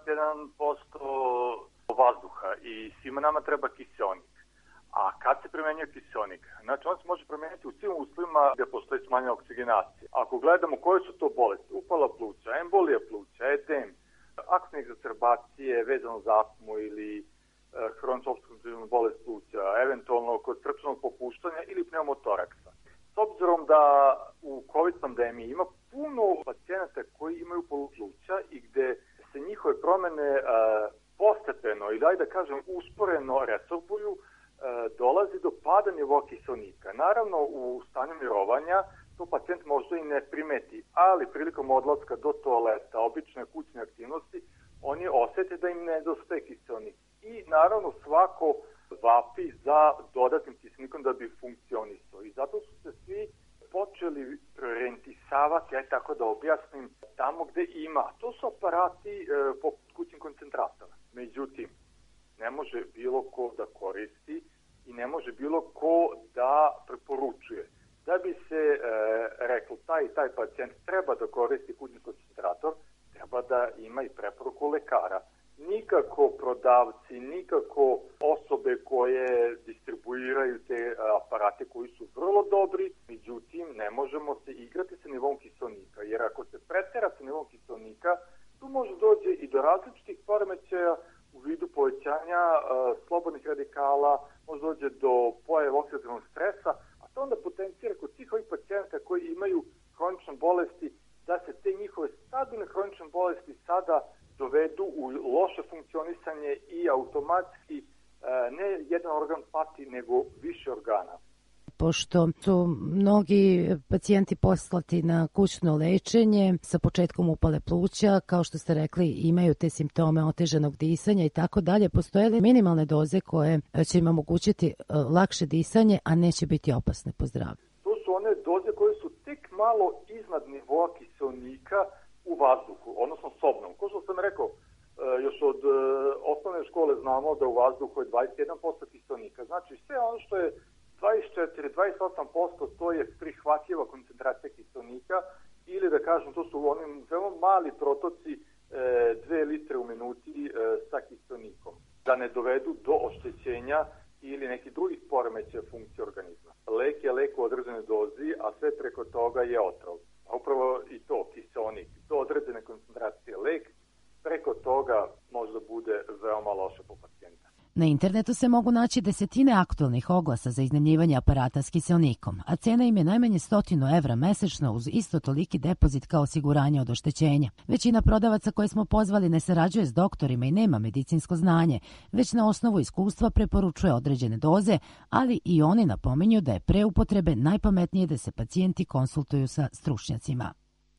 21% vazduha i svima nama treba kiseonik. A kad se primenjuje kiseonik? Znači, on se može primeniti u svim uslovima gdje postoji smanjena oksigenacija. Ako gledamo koje su to bolesti, upala pluća, embolija pluća, edem, akutne egzacerbacije vezano za astmu ili hroničnu opstruktivnu bolest pluća, eventualno kod srčanog popuštanja ili pneumotoraksa. S obzirom da u COVID pandemiji ima puno pacijenata koji imaju polupluća i gde se njihove promene postepeno ili da kažem usporeno resorbuju, dolazi do pada nivoa kiseonika. Naravno, u stanju mirovanja to pacijent možda i ne primeti, ali prilikom odlaska do toaleta, obične kućne aktivnosti, oni osete da im nedostaje kiseonik. I naravno svako vapi za dodatnim kiselnikom da bi funkcionisao. I zato su se svi počeli preorijentisavati, tako da objasnim, tamo gde ima. To su aparati poput kućnih koncentratora. Međutim, ne može bilo ko da koristi i ne može bilo ko da preporučuje. Da bi se reklo taj pacijent treba da koristi kućni koncentrator, treba da ima i preporuku lekara. Nikako prodavci, nikako osobe koje distribuiraju te aparate koji su vrlo dobri, međutim ne možemo se igrati sa nivom kiselnika, jer ako se pretera sa nivom kiselnika, tu može dođe i do različitih poremećaja u vidu povećanja slobodnih radikala, može dođe do pojave oksidativnog stresa, a to onda potencira kod svih ovih pacijenta koji imaju hronične bolesti, da se te njihove stabilne hronične bolesti sada dovedu u loše funkcionisanje i automatski ne jedan organ pati, nego više organa. Pošto su mnogi pacijenti poslati na kućno lečenje sa početkom upale pluća, kao što ste rekli, imaju te simptome otežanog disanja i tako dalje, postoje li minimalne doze koje će im omogućiti lakše disanje, a neće biti opasne po zdravlje? To su one doze koje su tek malo iznad nivoa kiselnika u vazduhu, odnosno sobnom. Kao što sam rekao, još od osnovne škole znamo da u vazduhu je 21% kiselnika. Znači sve ono što je 24-28%, to je prihvatljiva koncentracija kiselnika, ili da kažem, to su oni veoma mali protoci 2 litre u minuti sa kiselnikom, da ne dovedu do oštećenja ili nekih drugih poremećaja funkcije organizma. Lek je lek u određenoj dozi, a sve preko toga je otrov. A upravo i to, kiselnik, do određene koncentracije lek, preko toga možda bude veoma loše po pacijenta. Na internetu se mogu naći desetine aktualnih oglasa za iznajmljivanje aparata s kiselnikom, a cena im je najmanje 100 evra mesečno uz isto toliki depozit kao osiguranje od oštećenja. Većina prodavaca koje smo pozvali ne sarađuje s doktorima i nema medicinsko znanje, već na osnovu iskustva preporučuje određene doze, ali i oni napominju da je pre upotrebe najpametnije da se pacijenti konsultuju sa stručnjacima.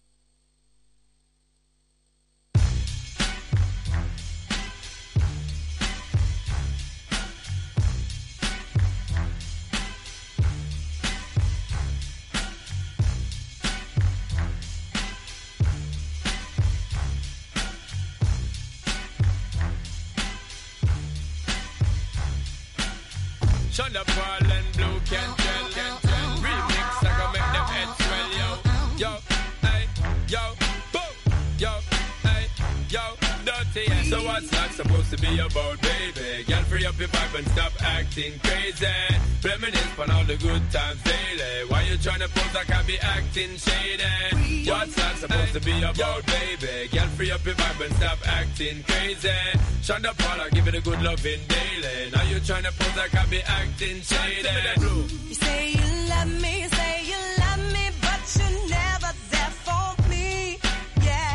Shonda Paul and Blue can tell. Remix, I go make them head swell, yo. Yo, hey, yo, boom, yo, hey, yo, dirty. So what's that supposed to be about, baby? Girl, free up your vibe and stop acting crazy. Reminisce on all the good times daily. Why you tryna pose like I be acting shady? What's that supposed to be about, baby? Girl, free up your vibe and stop acting crazy. Shonda Paul, I give it a good loving daily. Now you tryna pose like I be acting shady. You say you love me, but you're never there for me. Yeah.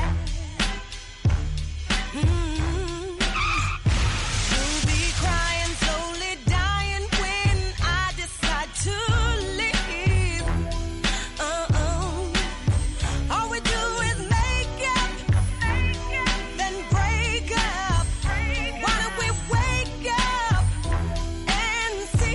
You'll be crying, slowly dying when I decide to leave. All we do is make up, then break up. Why don't we wake up and see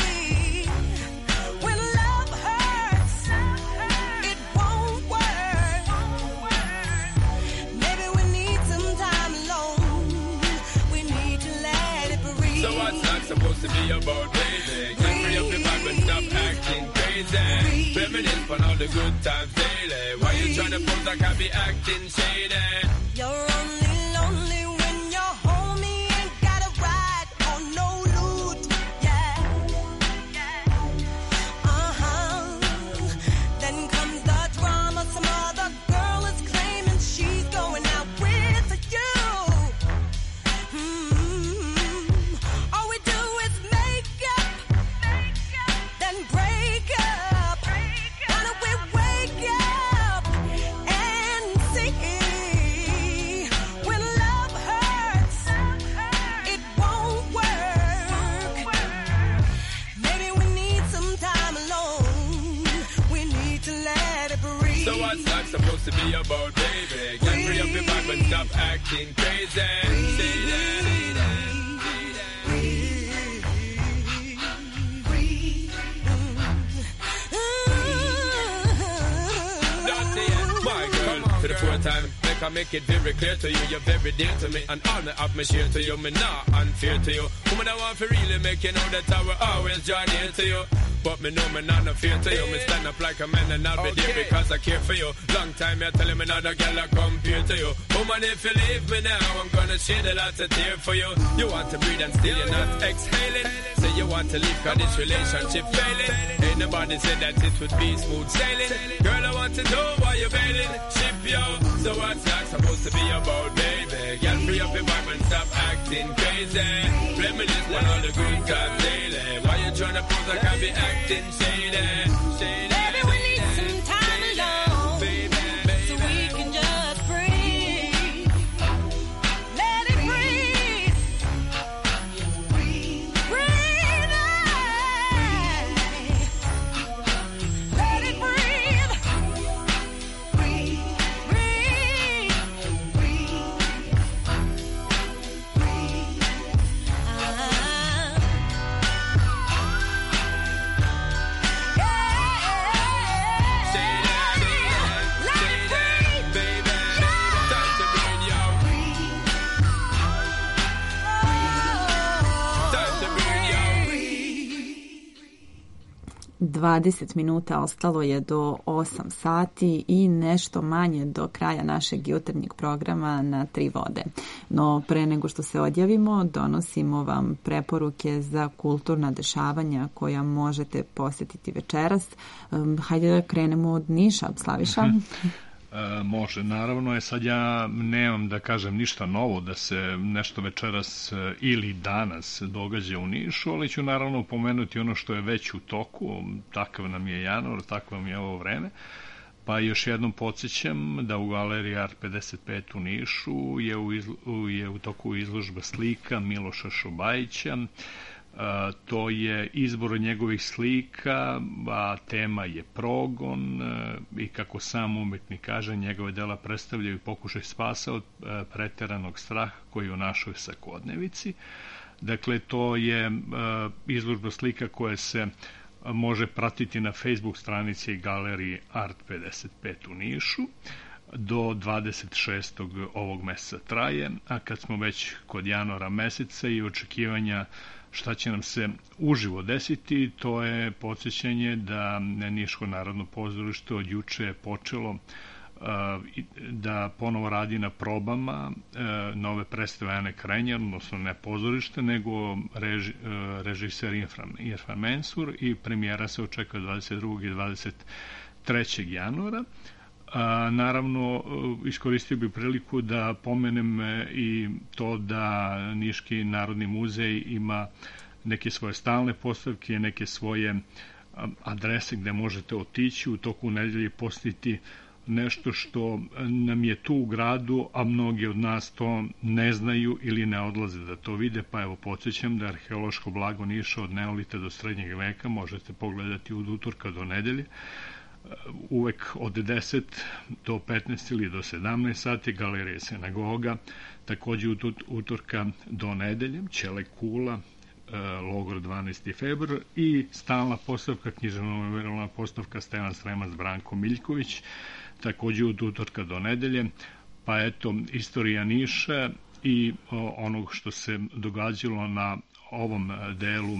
when love hurts, it won't work. Maybe we need some time alone. We need to let it breathe. So what's that supposed to be about, baby? Get free up your vibe and stop acting crazy. Reminisce on all the good times daily. Why you tryna pose like I be acting shady? You're only lonely when you're home. You ain't got a ride or no loot. Yeah. Then comes the drama. Some other girl is claiming she's going out with you. All we do is make up, then break up. Why don't we wake up and see when love hurts, it won't work. Maybe we need some time alone. We need to let it breathe. So what's that supposed to be about, baby? Get free up your vibe and stop acting crazy. Say that. for the fourth time. Make it very clear to you, you're very dear to me, and all me have me share to you, me not unfair to you. Woman, I want to really make you know that I will always join here to you. But me know me not no fear to you. Me stand up like a man and I'll be there because I care for you. Long time you're telling me not a girl I compare to you. Woman, if you leave me now, I'm gonna shed a lot of tears for you. You want to breathe and still you're not exhaling. Say you want to leave cause this relationship failing. Ain't nobody said that it would be smooth sailing. Girl, I want to know why you're bailing. Ship yo, so what's that supposed to be about, baby? Girl, free up your vibe and stop acting crazy. Reminisce on all the good times daily. Why you trying to pose like I be acting shady? Baby, we need some time alone, so we can just breathe. Let it breathe. Breathe out. Let it breathe. Breathe. Dvadeset minuta ostalo je do 8 sati i nešto manje do kraja našeg jutarnjeg programa na Tri vode. No pre nego što se odjavimo, donosimo vam preporuke za kulturna dešavanja koja možete posjetiti večeras. Hajde da krenemo od Niša, Slaviša. Može, naravno. Sad ja nemam da kažem ništa novo da se nešto večeras ili danas događa u Nišu, ali ću naravno pomenuti ono što je već u toku. Takav nam je januar, takvo nam je ovo vreme. Pa još jednom podsjećam da u galeriji Art 55 u Nišu je u toku izložba slika Miloša Šobajića. To je izbor njegovih slika, a tema je progon i kako sam umetnik kaže, njegove dela predstavljaju pokušaj spasa od preteranog straha koji je u našoj svakodnevici. Dakle, to je izložba slika koja se može pratiti na Facebook stranici galerije Art 55 u Nišu. Do 26. ovog meseca traje, a kad smo već kod januara meseca i očekivanja šta će nam se uživo desiti, to je podsjećanje da Niško narodno pozorište od juče je počelo da ponovo radi na probama nove predstave Ane Krenjar, odnosno ne pozorište, nego režiser Irfan Mensur, i premijera se očekuje 22. i 23. januara. Naravno, iskoristio bih priliku da pomenem i to da Niški narodni muzej ima neke svoje stalne postavke, neke svoje adrese gde možete otići u toku nedelje i posjetiti nešto što nam je tu u gradu, a mnogi od nas to ne znaju ili ne odlaze da to vide, pa evo podsjećam da arheološko blago Niša od neolita do srednjeg veka možete pogledati od utorka do nedelje. Uvek od 10 do 15 ili do 17 sati galerija Sinagoga, takođe od utorka do nedelje, Ćele Kula, logor 12. februar i stalna postavka, književno-memorijalna postavka Stevan Sremac, Branko Miljković, takođe od utorka do nedelje. Pa eto, istorija Niša i onog što se događalo na ovom delu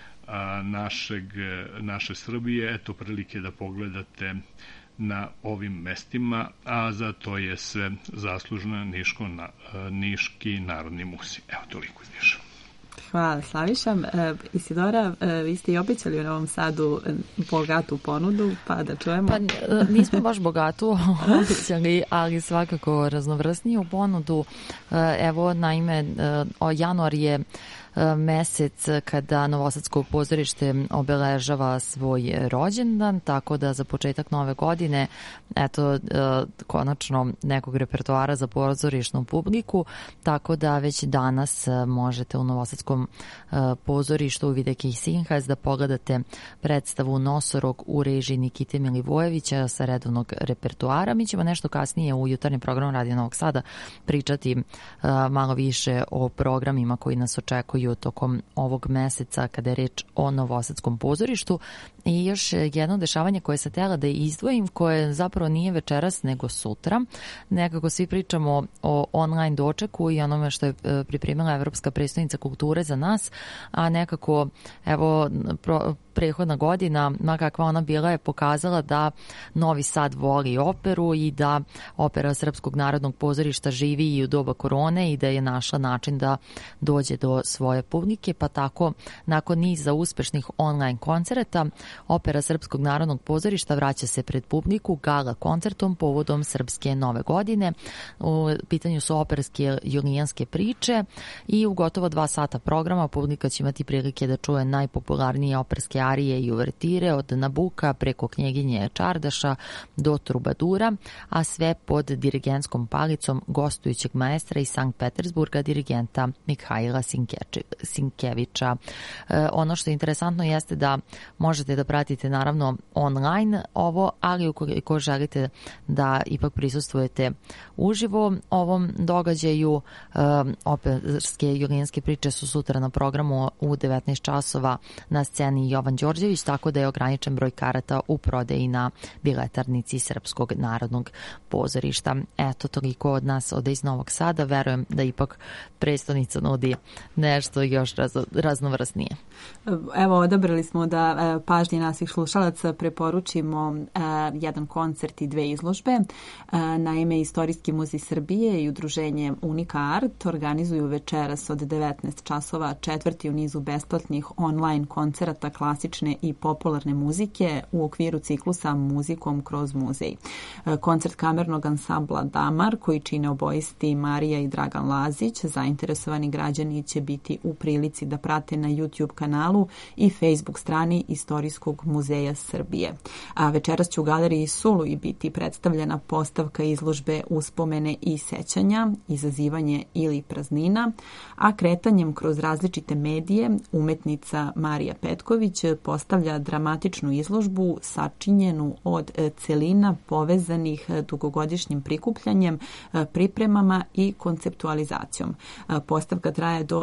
naše Srbije, eto prilike da pogledate na ovim mestima, a za to je sve zaslužna Niški narodni muzej. Evo, toliko iz Niša. Hvala, Slaviša. Isidora, vi ste i obećali u Novom Sadu bogatu ponudu, pa da čujemo. Pa nismo baš bogatu obećali, ali svakako raznovrsniju ponudu. Evo, naime, januar je mesec kada Novosadsko pozorište obeležava svoj rođendan, tako da za početak nove godine eto konačno nekog repertoara za pozorišnu publiku, tako da već danas možete u Novosadskom pozorištu u Videki Sinhas da pogledate predstavu Nosorog u režiji Nikite Milivojevića sa redovnog repertoara. Mi ćemo nešto kasnije u jutarnjem programu Radio Novog Sada pričati malo više o programima koji nas očekuju tokom ovog meseca kada je reč o Novosadskom pozorištu I još jedno dešavanje koje sam htjela da izdvojim, koje zapravo nije večeras nego sutra. Nekako svi pričamo o online dočeku i onome što je pripremila Evropska prestolnica kulture za nas, a nekako evo prethodna godina, makakva ona bila, je pokazala da Novi Sad voli operu i da opera Srpskog narodnog pozorišta živi i u doba korone i da je našla način da dođe do svoje publike, pa tako nakon niza uspešnih online koncerata opera Srpskog narodnog pozorišta vraća se pred publiku gala koncertom povodom Srpske nove godine. U pitanju su operske julijanske priče i u gotovo 2 sata programa publika će imati prilike da čuje najpopularnije operske arije i uvertire od Nabuka preko Knjeginje Čardaša do Trubadura, a sve pod dirigentskom palicom gostujućeg maestra iz Sankt Petersburga, dirigenta Mihajla Sinkevića. Ono što je interesantno jeste da možete da pratite naravno online ovo, ali ukoliko želite da ipak prisustvujete uživo ovom događaju, operske julijanske priče su sutra na programu u 19 časova na sceni Jovan Đorđević, tako da je ograničen broj karata u prodaji na biletarnici Srpskog narodnog pozorišta. Eto, toliko od nas ovde iz Novog Sada. Verujem da ipak prestonica nudi nešto još raznovrsnije. Evo, odabrali smo da pažnji naših slušalaca preporučimo jedan koncert i 2 izložbe. Naime, Istorijski muzej Srbije i udruženje Unika Art organizuju večeras od 19 časova 4. u nizu besplatnih online koncerata klasične i popularne muzike u okviru ciklusa Muzikom kroz muzej. Koncert kamernog ansambla Damar, koji čine obojisti Marija i Dragan Lazić, zainteresovani građani će biti u prilici da prate na YouTube kanalu i Facebook strani Istorijskog muzeja Srbije. A večeras će u galeriji Suluj biti predstavljena postavka izložbe Uspomene i sećanja, izazivanje ili praznina, a kretanjem kroz različite medije umetnica Marija Petković postavlja dramatičnu izložbu sačinjenu od celina povezanih dugogodišnjim prikupljanjem, pripremama i konceptualizacijom. Postavka traje do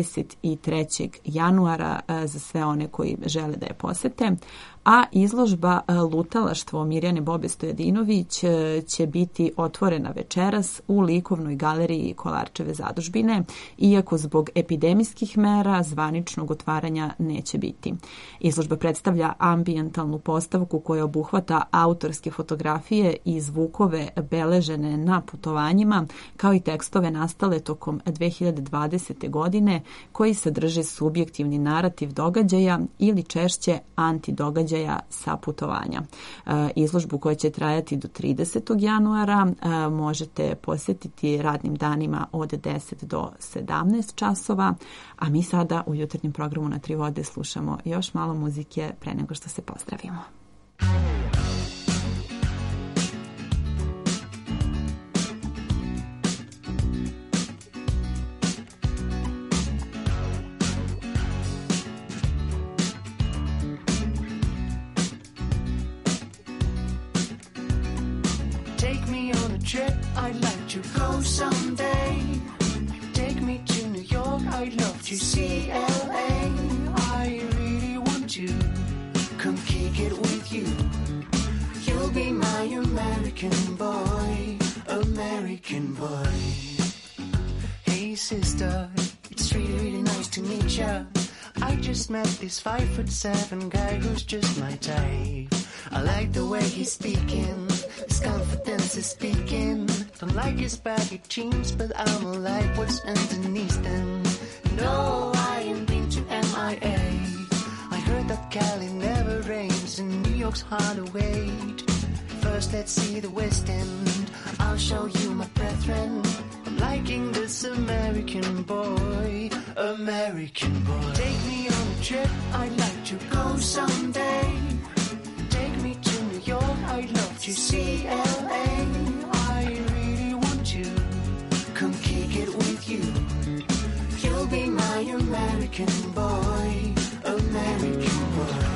23. januara za sve one koji žele da je posete, a izložba Lutalaštvo Mirjane Bobe Stojadinović će biti otvorena večeras u likovnoj galeriji Kolarčeve zadužbine, iako zbog epidemijskih mera zvaničnog otvaranja neće biti. Izložba predstavlja ambijentalnu postavku koja obuhvata autorske fotografije i zvukove beležene na putovanjima, kao i tekstove nastale tokom 2020. godine koji sadrže subjektivni narativ događaja ili češće antidogađaja sa putovanja. Izložbu koja će trajati do 30. januara možete posjetiti radnim danima od 10 do 17 časova, a mi sada u jutarnjem programu Na 3 vode slušamo još malo muzike pre nego što se pozdravimo. I'd like to go someday. Take me to New York, I'd love to see LA. I really want to come kick it with you. You'll be my American boy, American boy. Hey sister, it's really, really nice to meet ya. I just met this 5'7" guy who's just my type. I like the way he's speaking, his confidence is speaking. Don't like his baggy jeans, but I'ma like what's underneath them. No, I ain't been to MIA. I heard that Cali never rains and New York's hard to wait. First let's see the West End, I'll show you my brethren. I'm liking this American boy, American boy. Take me on a trip, I'd like to go someday. Take me to New York, I'd love to see LA. I really want to come kick it with you. You'll be my American boy, American boy.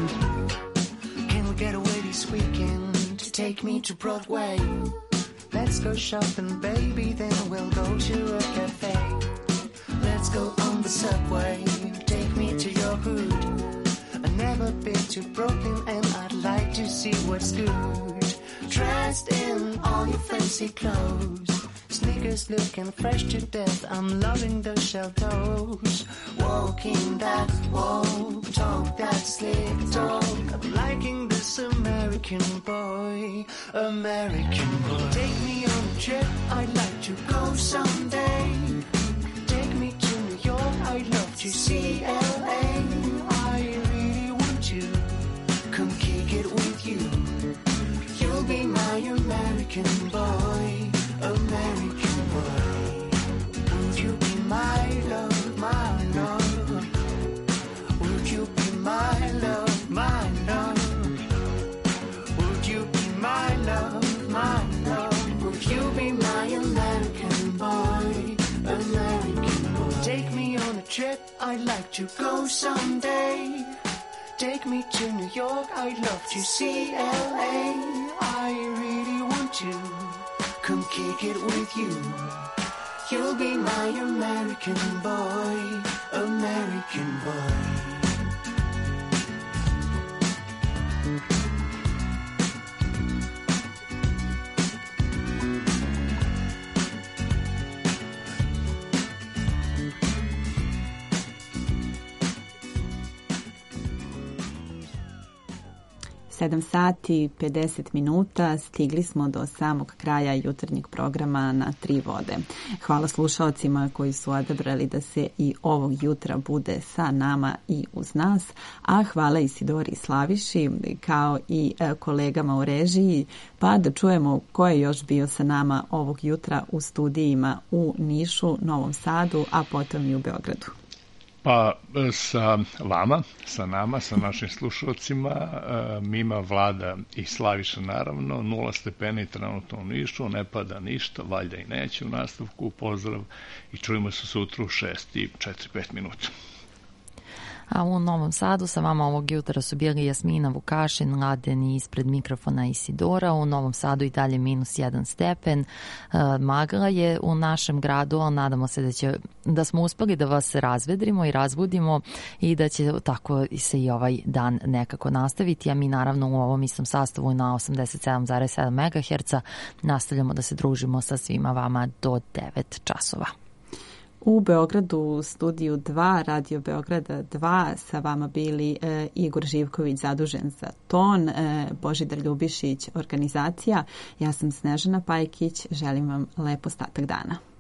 Can we get away this weekend to take me to Broadway? Let's Let's go shopping, baby, then we'll go to a cafe. Let's go on the subway, take me to your hood. I've never been to Brooklyn and I'd like to see what's good. Dressed in all your fancy clothes, sneakers looking fresh to death. I'm loving those shell toes. Walking that walk, talk that slick talk. I'm liking this American boy, American boy. Take me on a trip, I'd like to go someday. Take me to New York, I'd love to see LA. I really want to come kick it with you. You'll be my American boy, American boy. Would you be my love, my love? Would you be my love, my love? Would you be my love, my love? Would you be my American boy, American boy? Take me on a trip, I'd like to go someday. Take me to New York, I'd love to see LA. I really want to come kick it with you. You'll be my American boy, American boy. Sedam sati 50 minuta, stigli smo do samog kraja jutarnjeg programa na Tri vode. Hvala slušalcima koji su odabrali da se i ovog jutra bude sa nama i uz nas, a hvala Isidori Slaviši kao i kolegama u režiji, pa da čujemo ko je još bio sa nama ovog jutra u studijima u Nišu, Novom Sadu, a potom i u Beogradu. Pa sa vama, sa nama, sa našim slušalcima, Mima, Vlada i Slaviša naravno, 0 stepeni trenutno u Nišu, ne pada ništa, valjda i neće u nastavku, pozdrav i čujemo se sutra u 6:04-5 minuta. A u Novom Sadu sa vama ovog jutra su bili Jasmina Vukašin, Mladen i ispred mikrofona Isidora. U Novom Sadu i dalje -1 stepen. Magla je u našem gradu, ali nadamo se da smo uspeli da vas razvedrimo i razbudimo i da će tako se i ovaj dan nekako nastaviti. A mi naravno u ovom istom sastavu na 87,7 MHz nastavljamo da se družimo sa svima vama do 9 časova. U Beogradu, u studiju 2, Radio Beograda 2, sa vama bili Igor Živković, zadužen za ton, Božidar Ljubišić, organizacija. Ja sam Snežana Pajkić, želim vam lep ostatak dana.